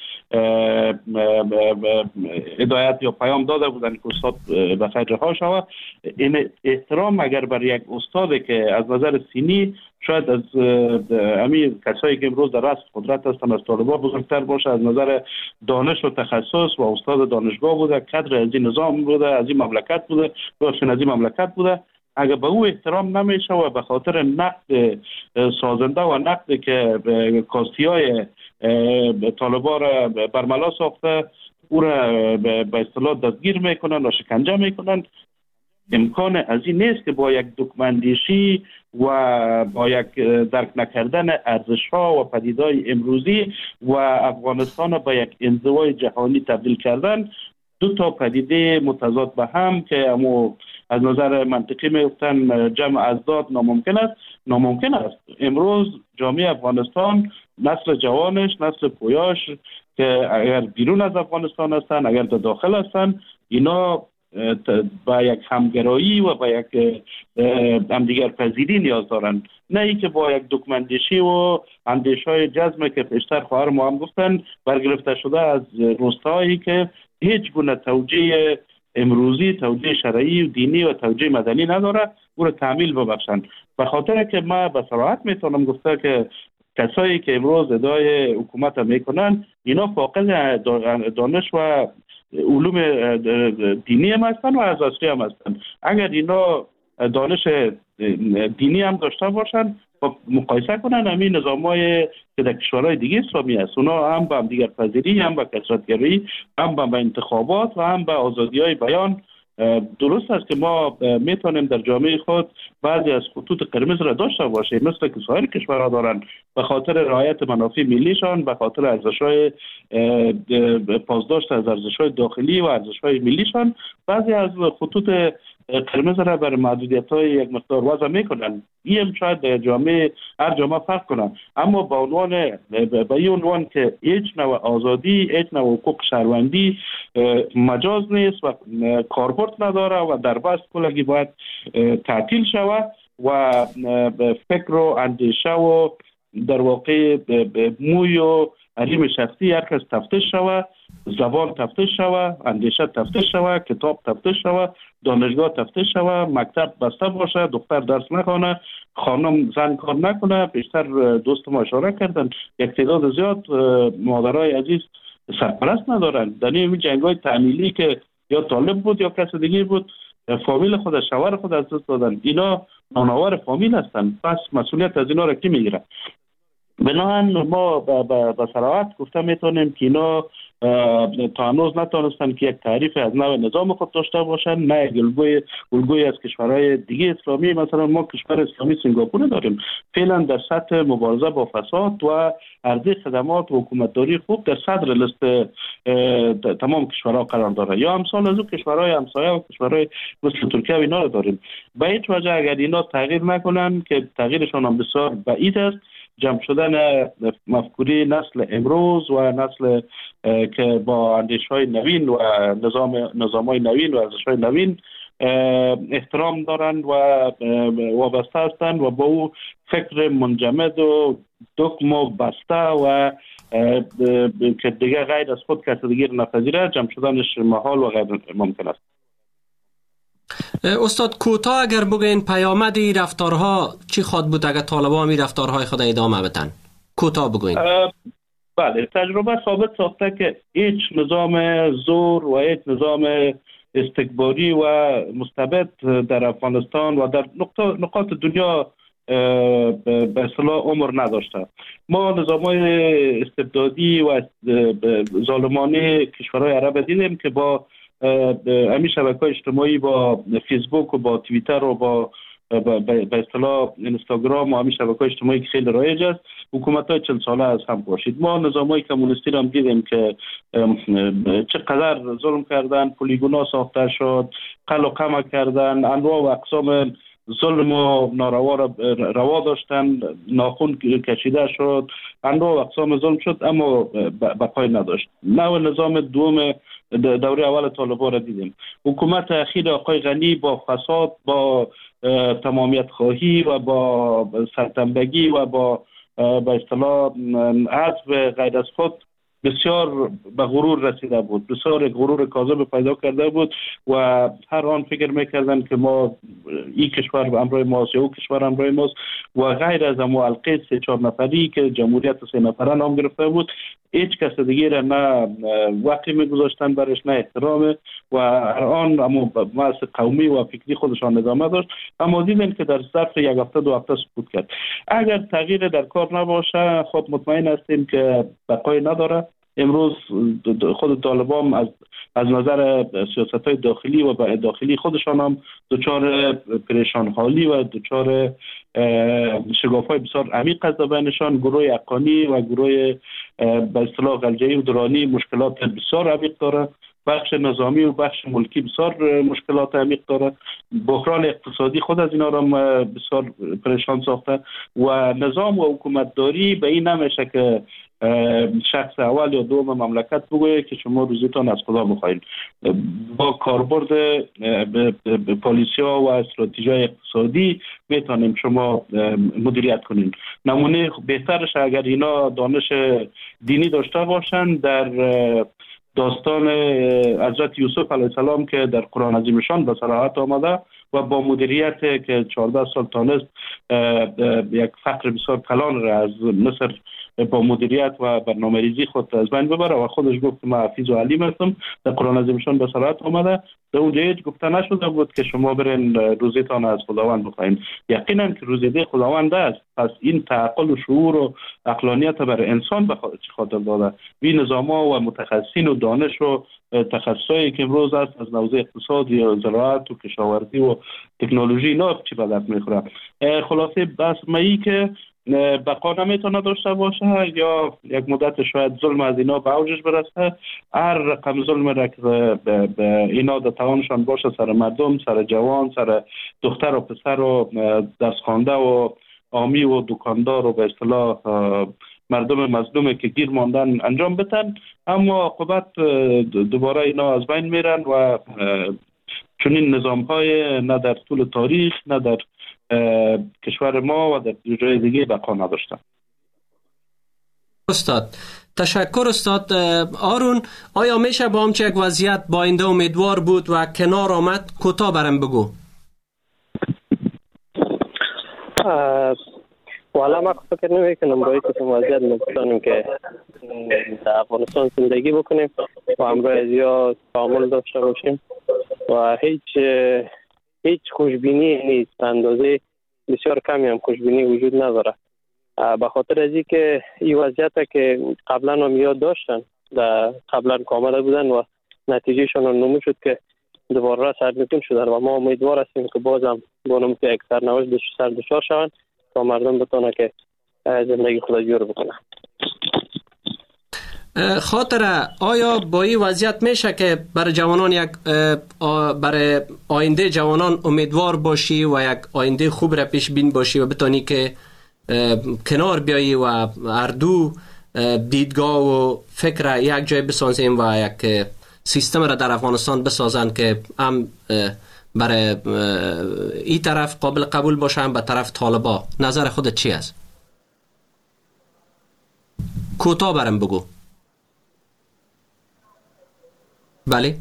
هدایت یا پیام داده بودن که استاد به خیر رها شود. این احترام اگر برای یک استاد که از نظر سینی شاید از همین کسایی که امروز در رأس قدرت هستن از طالبان بزرگتر باشه، از نظر دانش و تخصص و استاد دانشگاه بوده، کادر از این نظام بوده، از این مملکت بوده، بخشین از این مملکت بوده، اگر به او احترام نمیشه و به خاطر نقد سازنده و نقد که کاستی های طالبان را برملا ساخته او را به اصطلاح دستگیر میکنن و شکنجه میکنن، امکان از این نیست که با یک دکمندیشی و با یک درک نکردن ارزش ها و پدیدهای امروزی و افغانستان به یک انزوای جهانی تبدیل کردن دو تا پدیده متضاد به هم که امو از نظر منطقی میگفتن جمع ازداد ناممکن است. ناممکن است. امروز جامعه افغانستان، نسل جوانش، نسل پویاش که اگر بیرون از افغانستان هستن، اگر در داخل هستن، اینا با یک همگرایی و با یک همدیگر پذیری نیاز دارند، نه ای که با یک دکمندیشی و اندیش های جزمه که پیشتر خواهر ما هم گفتن برگرفته شده از روستایی که هیچ گونه توجیه امروزی، توجیه شرعی و دینی و توجیه مدنی نداره، او را تعمیل ببخشند. به خاطر که ما به صراحت میتونم گفته که کسایی که امروز ادعای حکومت میکنن اینا فاقد دانش و علوم دینی هم هستن و اساسی هم هستن. اگر اینا دانش دینی هم داشته باشن و مقایسه کنن همین نظامای که در کشورهای دیگه اسلامی هست، اونا هم به هم دیگر پذیری، هم به کثرت‌گرایی، هم به انتخابات و هم به آزادی های بیان. درست است که ما میتونیم در جامعه خود بعضی از خطوط قرمز را داشته باشیم مثل که سایر کشورها دارن، به خاطر رعایت منافع ملیشان، به خاطر ارزش‌های پاسداشت از ارزش‌های داخلی و ارزش‌های ملیشان، بعضی از خطوط قرمز را بر محدودیت‌های یک مقدار وضع میکنن. این هم شاید در جامعه هر جامعه فرق کنه، اما با عنوان به این عنوان که هیچ نوع آزادی، هیچ نوع حقوق شهروندی مجاز نیست و کاربرد نداره و در بست کلگی باید تعطیل شود و فکر و اندیشه و در واقع موی و حریم شخصی هر کس تفتیش شود، زبان تفتیش شود، اندیشه تفتیش شود، کتاب تفتیش شود، دانشگاه تفتیش شود، مکتب بسته باشه، دختر درس نخونه، خانم زن کار نکنه. بیشتر دوست ما اشاره کردن یک تعداد زیاد مادرای عزیز سرپرست ندارن. در این جنگ‌های تعمیلی که یا طالب بود یا کس دیگه بود، فامیل خود، شوهر خود از دست دادن. اینا نانآور فامیل هستن، پس مسئولیت از اینا را کی میگیره؟ بنابراین ما به صراحت گفته میتونیم که اینا تا هنوز نتونستن که یک تعریف از نوع نظام خود داشته باشن، نه یک الگوی الگوی از کشورهای دیگه اسلامی. مثلا ما کشور اسلامی سنگاپور داریم، فعلا در سطح مبارزه با فساد و عرضه خدمات و حکومتداری خوب در صدر لیست تمام کشورها قرار داره، یا امثال از اون کشورهای همسایه و کشورهای مثل ترکیه و اینا رو داریم. به هیچ وجه اگر اینا تغییر نکنن که تغییرشان هم بسیار بعید است، جمع شدن مفکوری نسل امروز و نسل که با اندیش‌های نوین و نظام نظام‌های نوین و ارزش‌های نوین احترام دارند و وابسته هستند و با او فکر منجمد و دکم و بسته و که دیگه غیر از خود کسی دیگه نپذیره جمع شدنش محال و غیر ممکن است. استاد کوتاه اگر بگین پیامدی رفتارها چی خواد بود اگر طالبان می رفتارهای خود ادامه بدن؟ کوتاه بگوین. بله، تجربه ثابت ساخته که هیچ نظام زور و هیچ نظام استکباری و مستبد در افغانستان و در نقاط دنیا به اصطلاح عمر نداشته. ما نظام‌های استبدادی و ظالمانه کشورهای عرب دیدیم که با همین شبکه‌های اجتماعی با فیسبوک و با توییتر و با به اصطلاح اینستاگرام و همین شبکه‌های اجتماعی که خیلی رایج است حکومت‌های چند ساله از هم باشید. ما نظام‌های کمونیستی را هم دیدیم که چقدر ظلم کردن، پلیگونا ساخته شد، قل و قمع کردن، انواع و اقسام ظلم و ناروا را روا داشتن، ناخون کشیده شد، انواع و اقسام ظلم شد اما بقای نداشت. نوع نظام دوم دوره اول طالبان را دیدیم. حکومت اخیر آقای غنی با فساد، با تمامیت خواهی و با سرتنبگی و با به اصطلاح عزم غیر از خود بسیار به غرور رسیده بود، بسیار غرور کاذب پیدا کرده بود و هر آن فکر میکردن که ما این کشور همراه ماست یا او کشور همراه ماست و غیر از امو حلقه سه چهار نفری که جمهوریت سه نفره نام گرفته بود هیچ کس دیگه را نه وقتی میگذاشتن برش نه احترام و هر آن امو ماس قومی و فکری خودشان ادامه داشت. اما دیدن که در ظرف یک هفته دو هفته سقوط کرد. اگر تغییر در کار نباشه خب مطمئن هستیم که بقای نداره. امروز خود طالبان از از نظر سیاست‌های داخلی و داخلی خودشان هم دچار پریشان حالی و دچار شگاف‌های بسیار عمیق است بینشان. گروه حقانی و گروه به اصطلاح غلجه‌ای و درانی مشکلات بسیار عمیق داره. بخش نظامی و بخش ملکی بسیار مشکلات عمیق داره. بحران اقتصادی خود از اینا را بسیار پریشان ساخته و نظام و حکومتداری به این نمیشه که شخص اول یا دوم مملکت بگویه که شما روزیتان از خدا بخواید. با کاربرد پالیسی‌ها و استراتژی‌های اقتصادی میتونیم شما مدیریت کنین. نمونه بهترش اگر اینا دانش دینی داشته باشن در داستان حضرت یوسف علیه السلام که در قرآن عظیمشان به صراحت آمده و با مدیریت که چهارده سال تانست یک فقر بسیار کلان را از مصر با مدیریت و برنامه‌ریزی خود از بین ببره و خودش گفت ما حفیظ و علیم هستم. در قرآن عظیمشان به صراحت آمده. در اونجا هیچ گفته نشده بود که شما برین روزیتان از خداوند بخواین. یقینا که روزیده خداوند است. پس این تعقل و شعور و عقلانیت برای انسان به خاطر داده. این نظام‌ها و متخصصین و دانش و تخصصایی که امروز است از حوزه اقتصاد یا زراعت و کشاورزی و تکنولوژی اینا چی به درد میخوره. خلاصه بس مایی که بقا نمیتونه داشته باشه یا یک مدت شاید ظلم از اینا به اوجش برسه. هر رقم ظلم را که به اینا در توانشان باشه سر مردم، سر جوان، سر دختر و پسر و دستخوانده و عامی و دکاندار و به اصطلاح مردم مظلوم که گیر ماندن انجام بدن، اما عاقبت دوباره اینا از بین میرن و چنین نظام های نه در طول تاریخ نه در کشور ما و در جای دیگه بقا نداشتن. استاد تشکر. استاد آرون، آیا میشه با همچه یک وضعیت با آینده امیدوار بود و کنار آمد؟ کوتاه برام بگو. والا ما فکر نمی کنم با این قسم وضعیت نمیتونیم که در افغانستان زندگی بکنیم و همراه از یا تعامل داشته باشیم و هیچ هیچ خوشبینی نیست. اندازه بسیار کمی هم خوشبینی وجود نداره. به خاطر از این که این وضعیت که قبلا هم یاد داشتن در قبلا که آمده بودن و نتیجهشان هم نمود شد که دوباره سرنگون شدن و ما امیدوار هستیم که بازم بانم که یک سرنوشت سر دچار شوند تا مردم بتونه که زندگی خود جور بکنه. خاطره آیا با این وضعیت میشه که برای جوانان یک برای آینده جوانان امیدوار باشی و یک آینده خوب را پیش بین باشی و بتونی که کنار بیایی و هر دو دیدگاه و فکر یک جای بسازیم و یک سیستم را در افغانستان بسازن که هم برای این طرف قابل قبول باشن به طرف طالبا. نظر خودت چی است؟ کوتاه برام بگو. بله،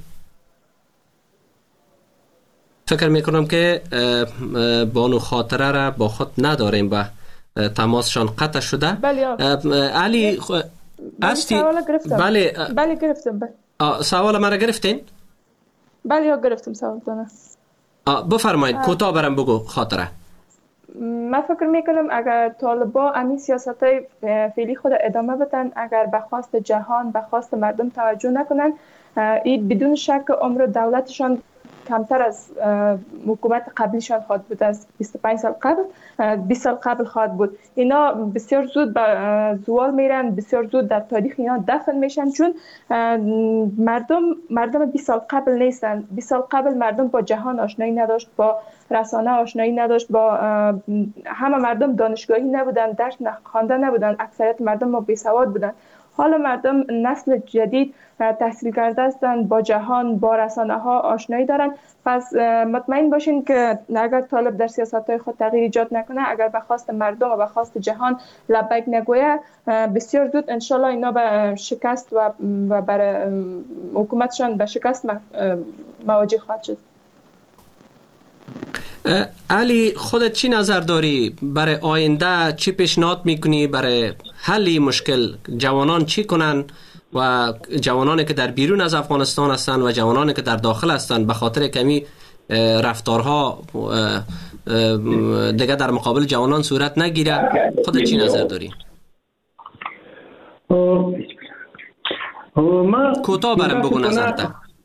فکر میکنم که بانو خاطره را با خود نداریم و تماسشان قطع شده. بله علی هستی؟ سوال گرفتم. بله بله گرفتم. بله. سوال مرا گرفتین؟ بله یا گرفتم سوالتونه. بفرمایید کوتاه برام بگو خاطره. من فکر میکنم اگر طالبا امی سیاست های فعلی خود ادامه بدن، اگر به خواست جهان به خواست مردم توجه نکنن، این بدون شک عمر دولتشان کمتر از حکومت قبلیشان خواهد بود. از بیست و پنج سال قبل بیست سال قبل خواهد بود. اینا بسیار زود به زوال میرن، بسیار زود در تاریخ اینا دفن میشن، چون مردم مردم بیست سال قبل نیستن. بیست سال قبل مردم با جهان آشنایی نداشت، با رسانه آشنایی نداشت، با همه مردم دانشگاهی نبودن، درس خوانده نبودن، اکثریت مردم ما بیسواد بودن. حالا مردم نسل جدید تحصیل کرده هستند، با جهان با رسانه ها آشنایی دارن. پس مطمئن باشین که اگر طالب در سیاست های خود تغییر ایجاد نکنه، اگر به خواست مردم و به خواست جهان لبیک نگویه، بسیار زود انشالله اینا به شکست و و برای حکومتشان به شکست مواجه خواهد شد. علی خودت چی نظر داری؟ برای آینده چی پیشنهاد میکنی برای حل مشکل؟ جوانان چی کنن و جوانانی که در بیرون از افغانستان هستند و جوانانی که در داخل هستند به خاطر کمی رفتارها دیگه در مقابل جوانان صورت نگیره؟ خودت چی نظر داری؟ کوتاه برام بگو نظرت.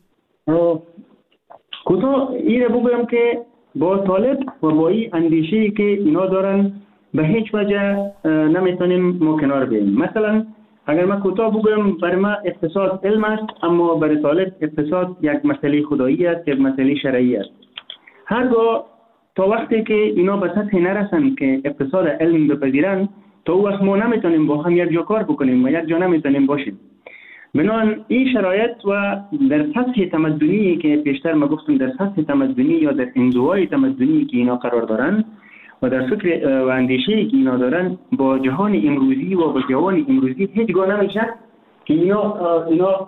کوتاه این بگویم که با طالب و با این اندیشه‌ای که اینا دارن به هیچ وجه نمیتونیم ما کنار بیاییم. مثلا اگر من کوتاه بگویم، برای ما اقتصاد علم است، اما برای طالب اقتصاد یک مسئله خدایی است، یک مسئله شرعی است. هرگاه تا وقتی که اینا به سطح نرسن که اقتصاد علم بپذیرن، تا اون وقت ما نمیتونیم با هم یک جا کار بکنیم و یک جا نمیتونیم باشیم. بنابراین این شرایط و در سطح تمدنی که پیشتر ما گفتم، در سطح تمدنی یا در انزوای تمدنی که اینا قرار دارن و در فکر و اندیشه‌ای که اینا دارن، با جهان امروزی و با جوان امروزی هیچگاه نمیشه که اینا اینا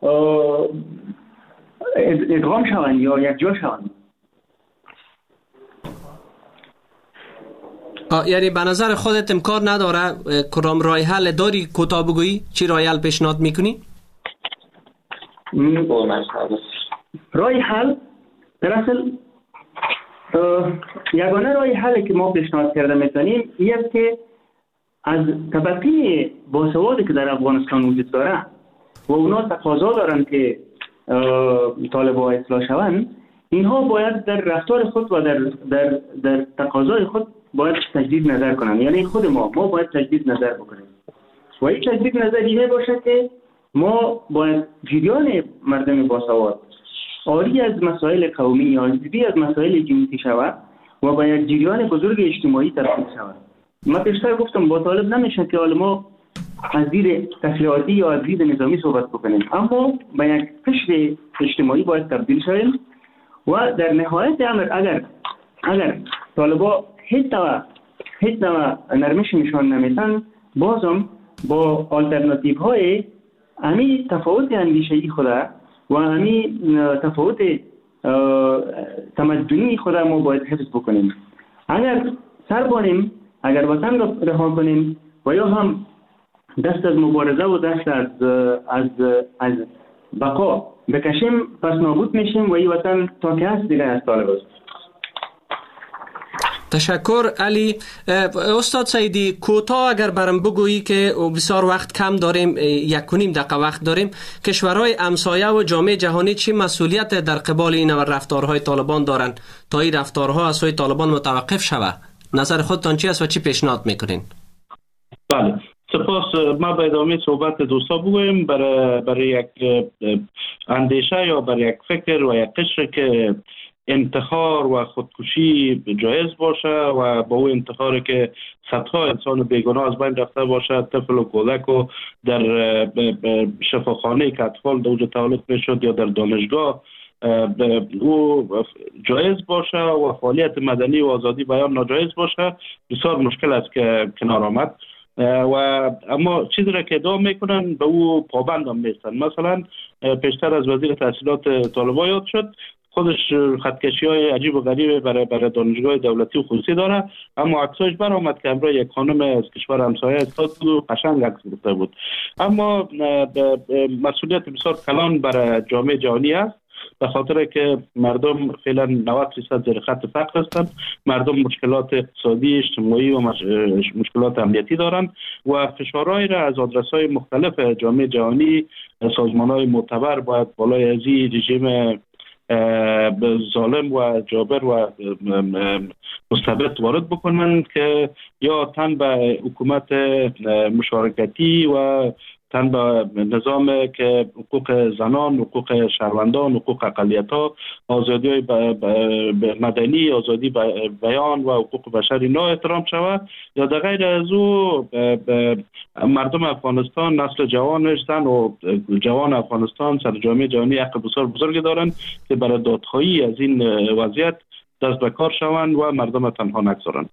ادغام شوند یا یک جا شوند. یعنی به نظر خودت امکان نداره کدام راه حل داری؟ کوتاه بگویی چی راه حل پیشنهاد میکنی؟ راه حل در اصل یگانه راه حلی که ما پیشنهاد کرده میتونیم این است که از طبقه باسوادی که در افغانستان وجود داره و اونا تقاضا دارن که طالب‌ها اصلاح شوند، اینها باید در رفتار خود و در در در تقاضای خود باید تجدید نظر کنن. یعنی خود ما ما باید تجدید نظر بکنیم و این تجدید نظر اینه باشه که ما باید جریان مردم باسواد آری از مسائل قومی یا آری از مسائل جنسی شود و با یک جریان بزرگ اجتماعی تبدیل شود. من پیشتر گفتم با طالب نمیشه که حالا ما از دید تسلیحاتی یا از دید نظامی صحبت بکنیم، اما با یک قشر اجتماعی باید تبدیل شویم و در نهایت امر اگر اگر طالبا هیچ نوع هیچ نوع نرمش نشان نمیدن، بازم با آلترناتیو های امی تفاوت اندیشه‌ای خدا و امی تفاوت تمدنی خدا ما باید حفظ بکنیم. اگر سر بانیم، اگر وطن را رها کنیم و یا هم دست از مبارزه و دست از از از بقا بکشیم، پس نابود میشیم و این وطن تا که هست دیگه از طالب است. تشکر علی. استاد سیدی کوتاه اگر برام بگویی که بسیار وقت کم داریم، یک کنیم دقیقه وقت داریم، کشورهای همسایه و جامعه جهانی چی مسئولیت در قبال این رفتارهای طالبان دارند تا این رفتارها از سوی طالبان متوقف شود؟ نظر خودتان چی است و چی پیشنهاد میکنین؟ بله سپاس. ما به ادامه صحبت دوستا بگویم برای برای یک اندیشه یا برای یک فکر و یک قشر که انتحار و خودکشی جایز باشه و با اون انتحار که صدها انسان بیگناه از بین رفته باشه، طفل و کودک و در شفاخانه که اطفال در اونجا تولد میشد یا در دانشگاه او جایز باشه و فعالیت مدنی و آزادی بیان ناجایز باشه، بسیار مشکل است که کنار آمد. و اما چیزی را که ادعا میکنن به او پابند هم نیستن. مثلا پیشتر از وزیر تحصیلات طالبان یاد شد، خودش خطکشی های عجیب و غریب برای برای دانشگاه دولتی و خصوصی داره، اما عکساش برآمد که همراه یک خانم از کشور همسایه استاد و قشنگ عکس گرفته بود. اما مسئولیت بسیار کلان برای جامعه جهانی است، به خاطر که مردم فعلا نود درصد زیر خط فقر هستند، مردم مشکلات اقتصادی، اجتماعی و مشکلات امنیتی دارند و فشارهایی را از آدرس‌های مختلف جامعه جهانی، سازمان‌های معتبر باید بالای از این رژیم ظالم و جابر و مستبد وارد بکنن که یا تن به حکومت مشارکتی و تن به نظام که حقوق زنان، حقوق شهروندان، حقوق اقلیت‌ها، آزادی مدنی، آزادی بیان و حقوق بشر اینا احترام شود، یا در غیر از او مردم افغانستان، نسل جوانش، زن و جوان افغانستان سر جامعه جهانی حق بسیار بزرگی دارند که برای دادخواهی از این وضعیت دست به کار شوند و مردم تنها نگذارند.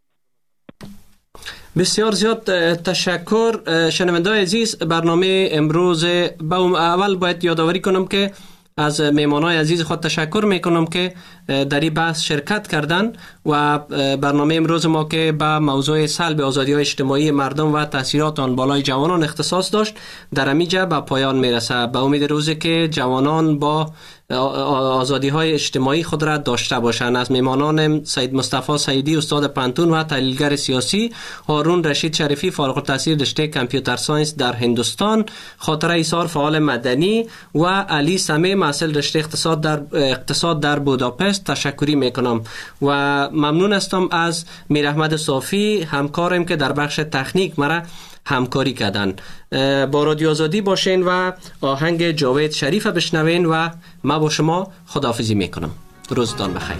بسیار زیاد تشکر. شنونده‌های عزیز، برنامه امروز با اول باید یادآوری کنم که از مهمانای عزیز خود تشکر میکنم که در این بحث شرکت کردن و برنامه امروز ما که با موضوع سلب آزادی‌های اجتماعی مردم و تاثیرات آن بالای جوانان اختصاص داشت در همینجا به پایان میرسه. به امید روزی که جوانان با آزادی‌های اجتماعی خود را داشته باشند. از مهمانان سید مصطفی سعیدی استاد پانتون و تحلیلگر سیاسی، هارون رشید شریفی فارغ التحصیل رشته کامپیوتر ساینس در هندوستان، خاطره ایثار فعال مدنی و علی سمی محصل رشته اقتصاد در اقتصاد در بوداپست تشکری میکنم و ممنون هستم از میر احمد صافی همکارم که در بخش تکنیک مرا همکاری کردن. با رادیو آزادی باشین و آهنگ جاوید شریف بشنوین و ما با شما خداحافظی میکنم. روزتان بخیر.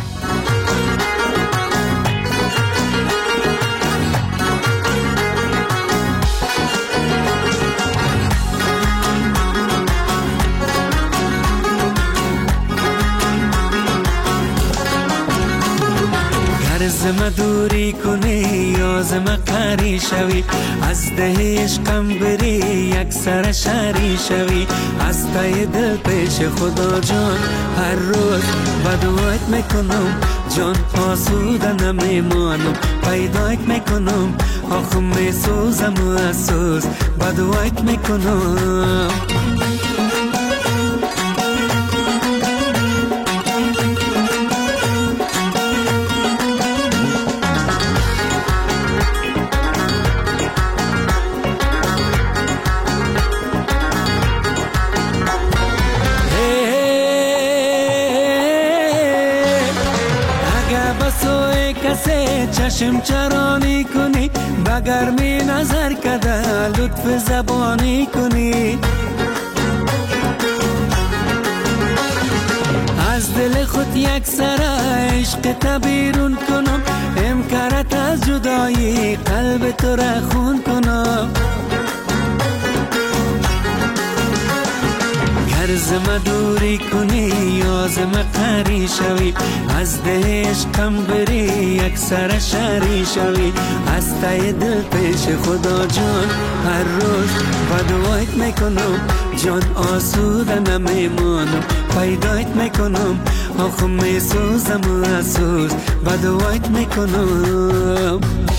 زما دوری کنی یا زما قری شوی، از ده عشقم بری یک سر شری شوی، از تای دل پیش خدا جان هر روز بدوایت میکنم، جان آسوده نمیمانم، پیدایت میکنم، آخ میسوزم و اسوز بدوایت میکنم. چشم چرانی کنی، بگر می نظر کده لطف زبانی کنی، از دل خود یک سر عشق تبیرون کنم، امکارت از جدایی قلب تو را خون کنم. زما دوری کنی یا زما قری شوی، از ده عشقم بری یک سر شری شوی، از تای دل پیش خدا جان هر روز بدوایت میکنم، جان آسوده نمیمانم، پیدایت میکنم، آخ میسوزم و اسوز بدوایت میکنم.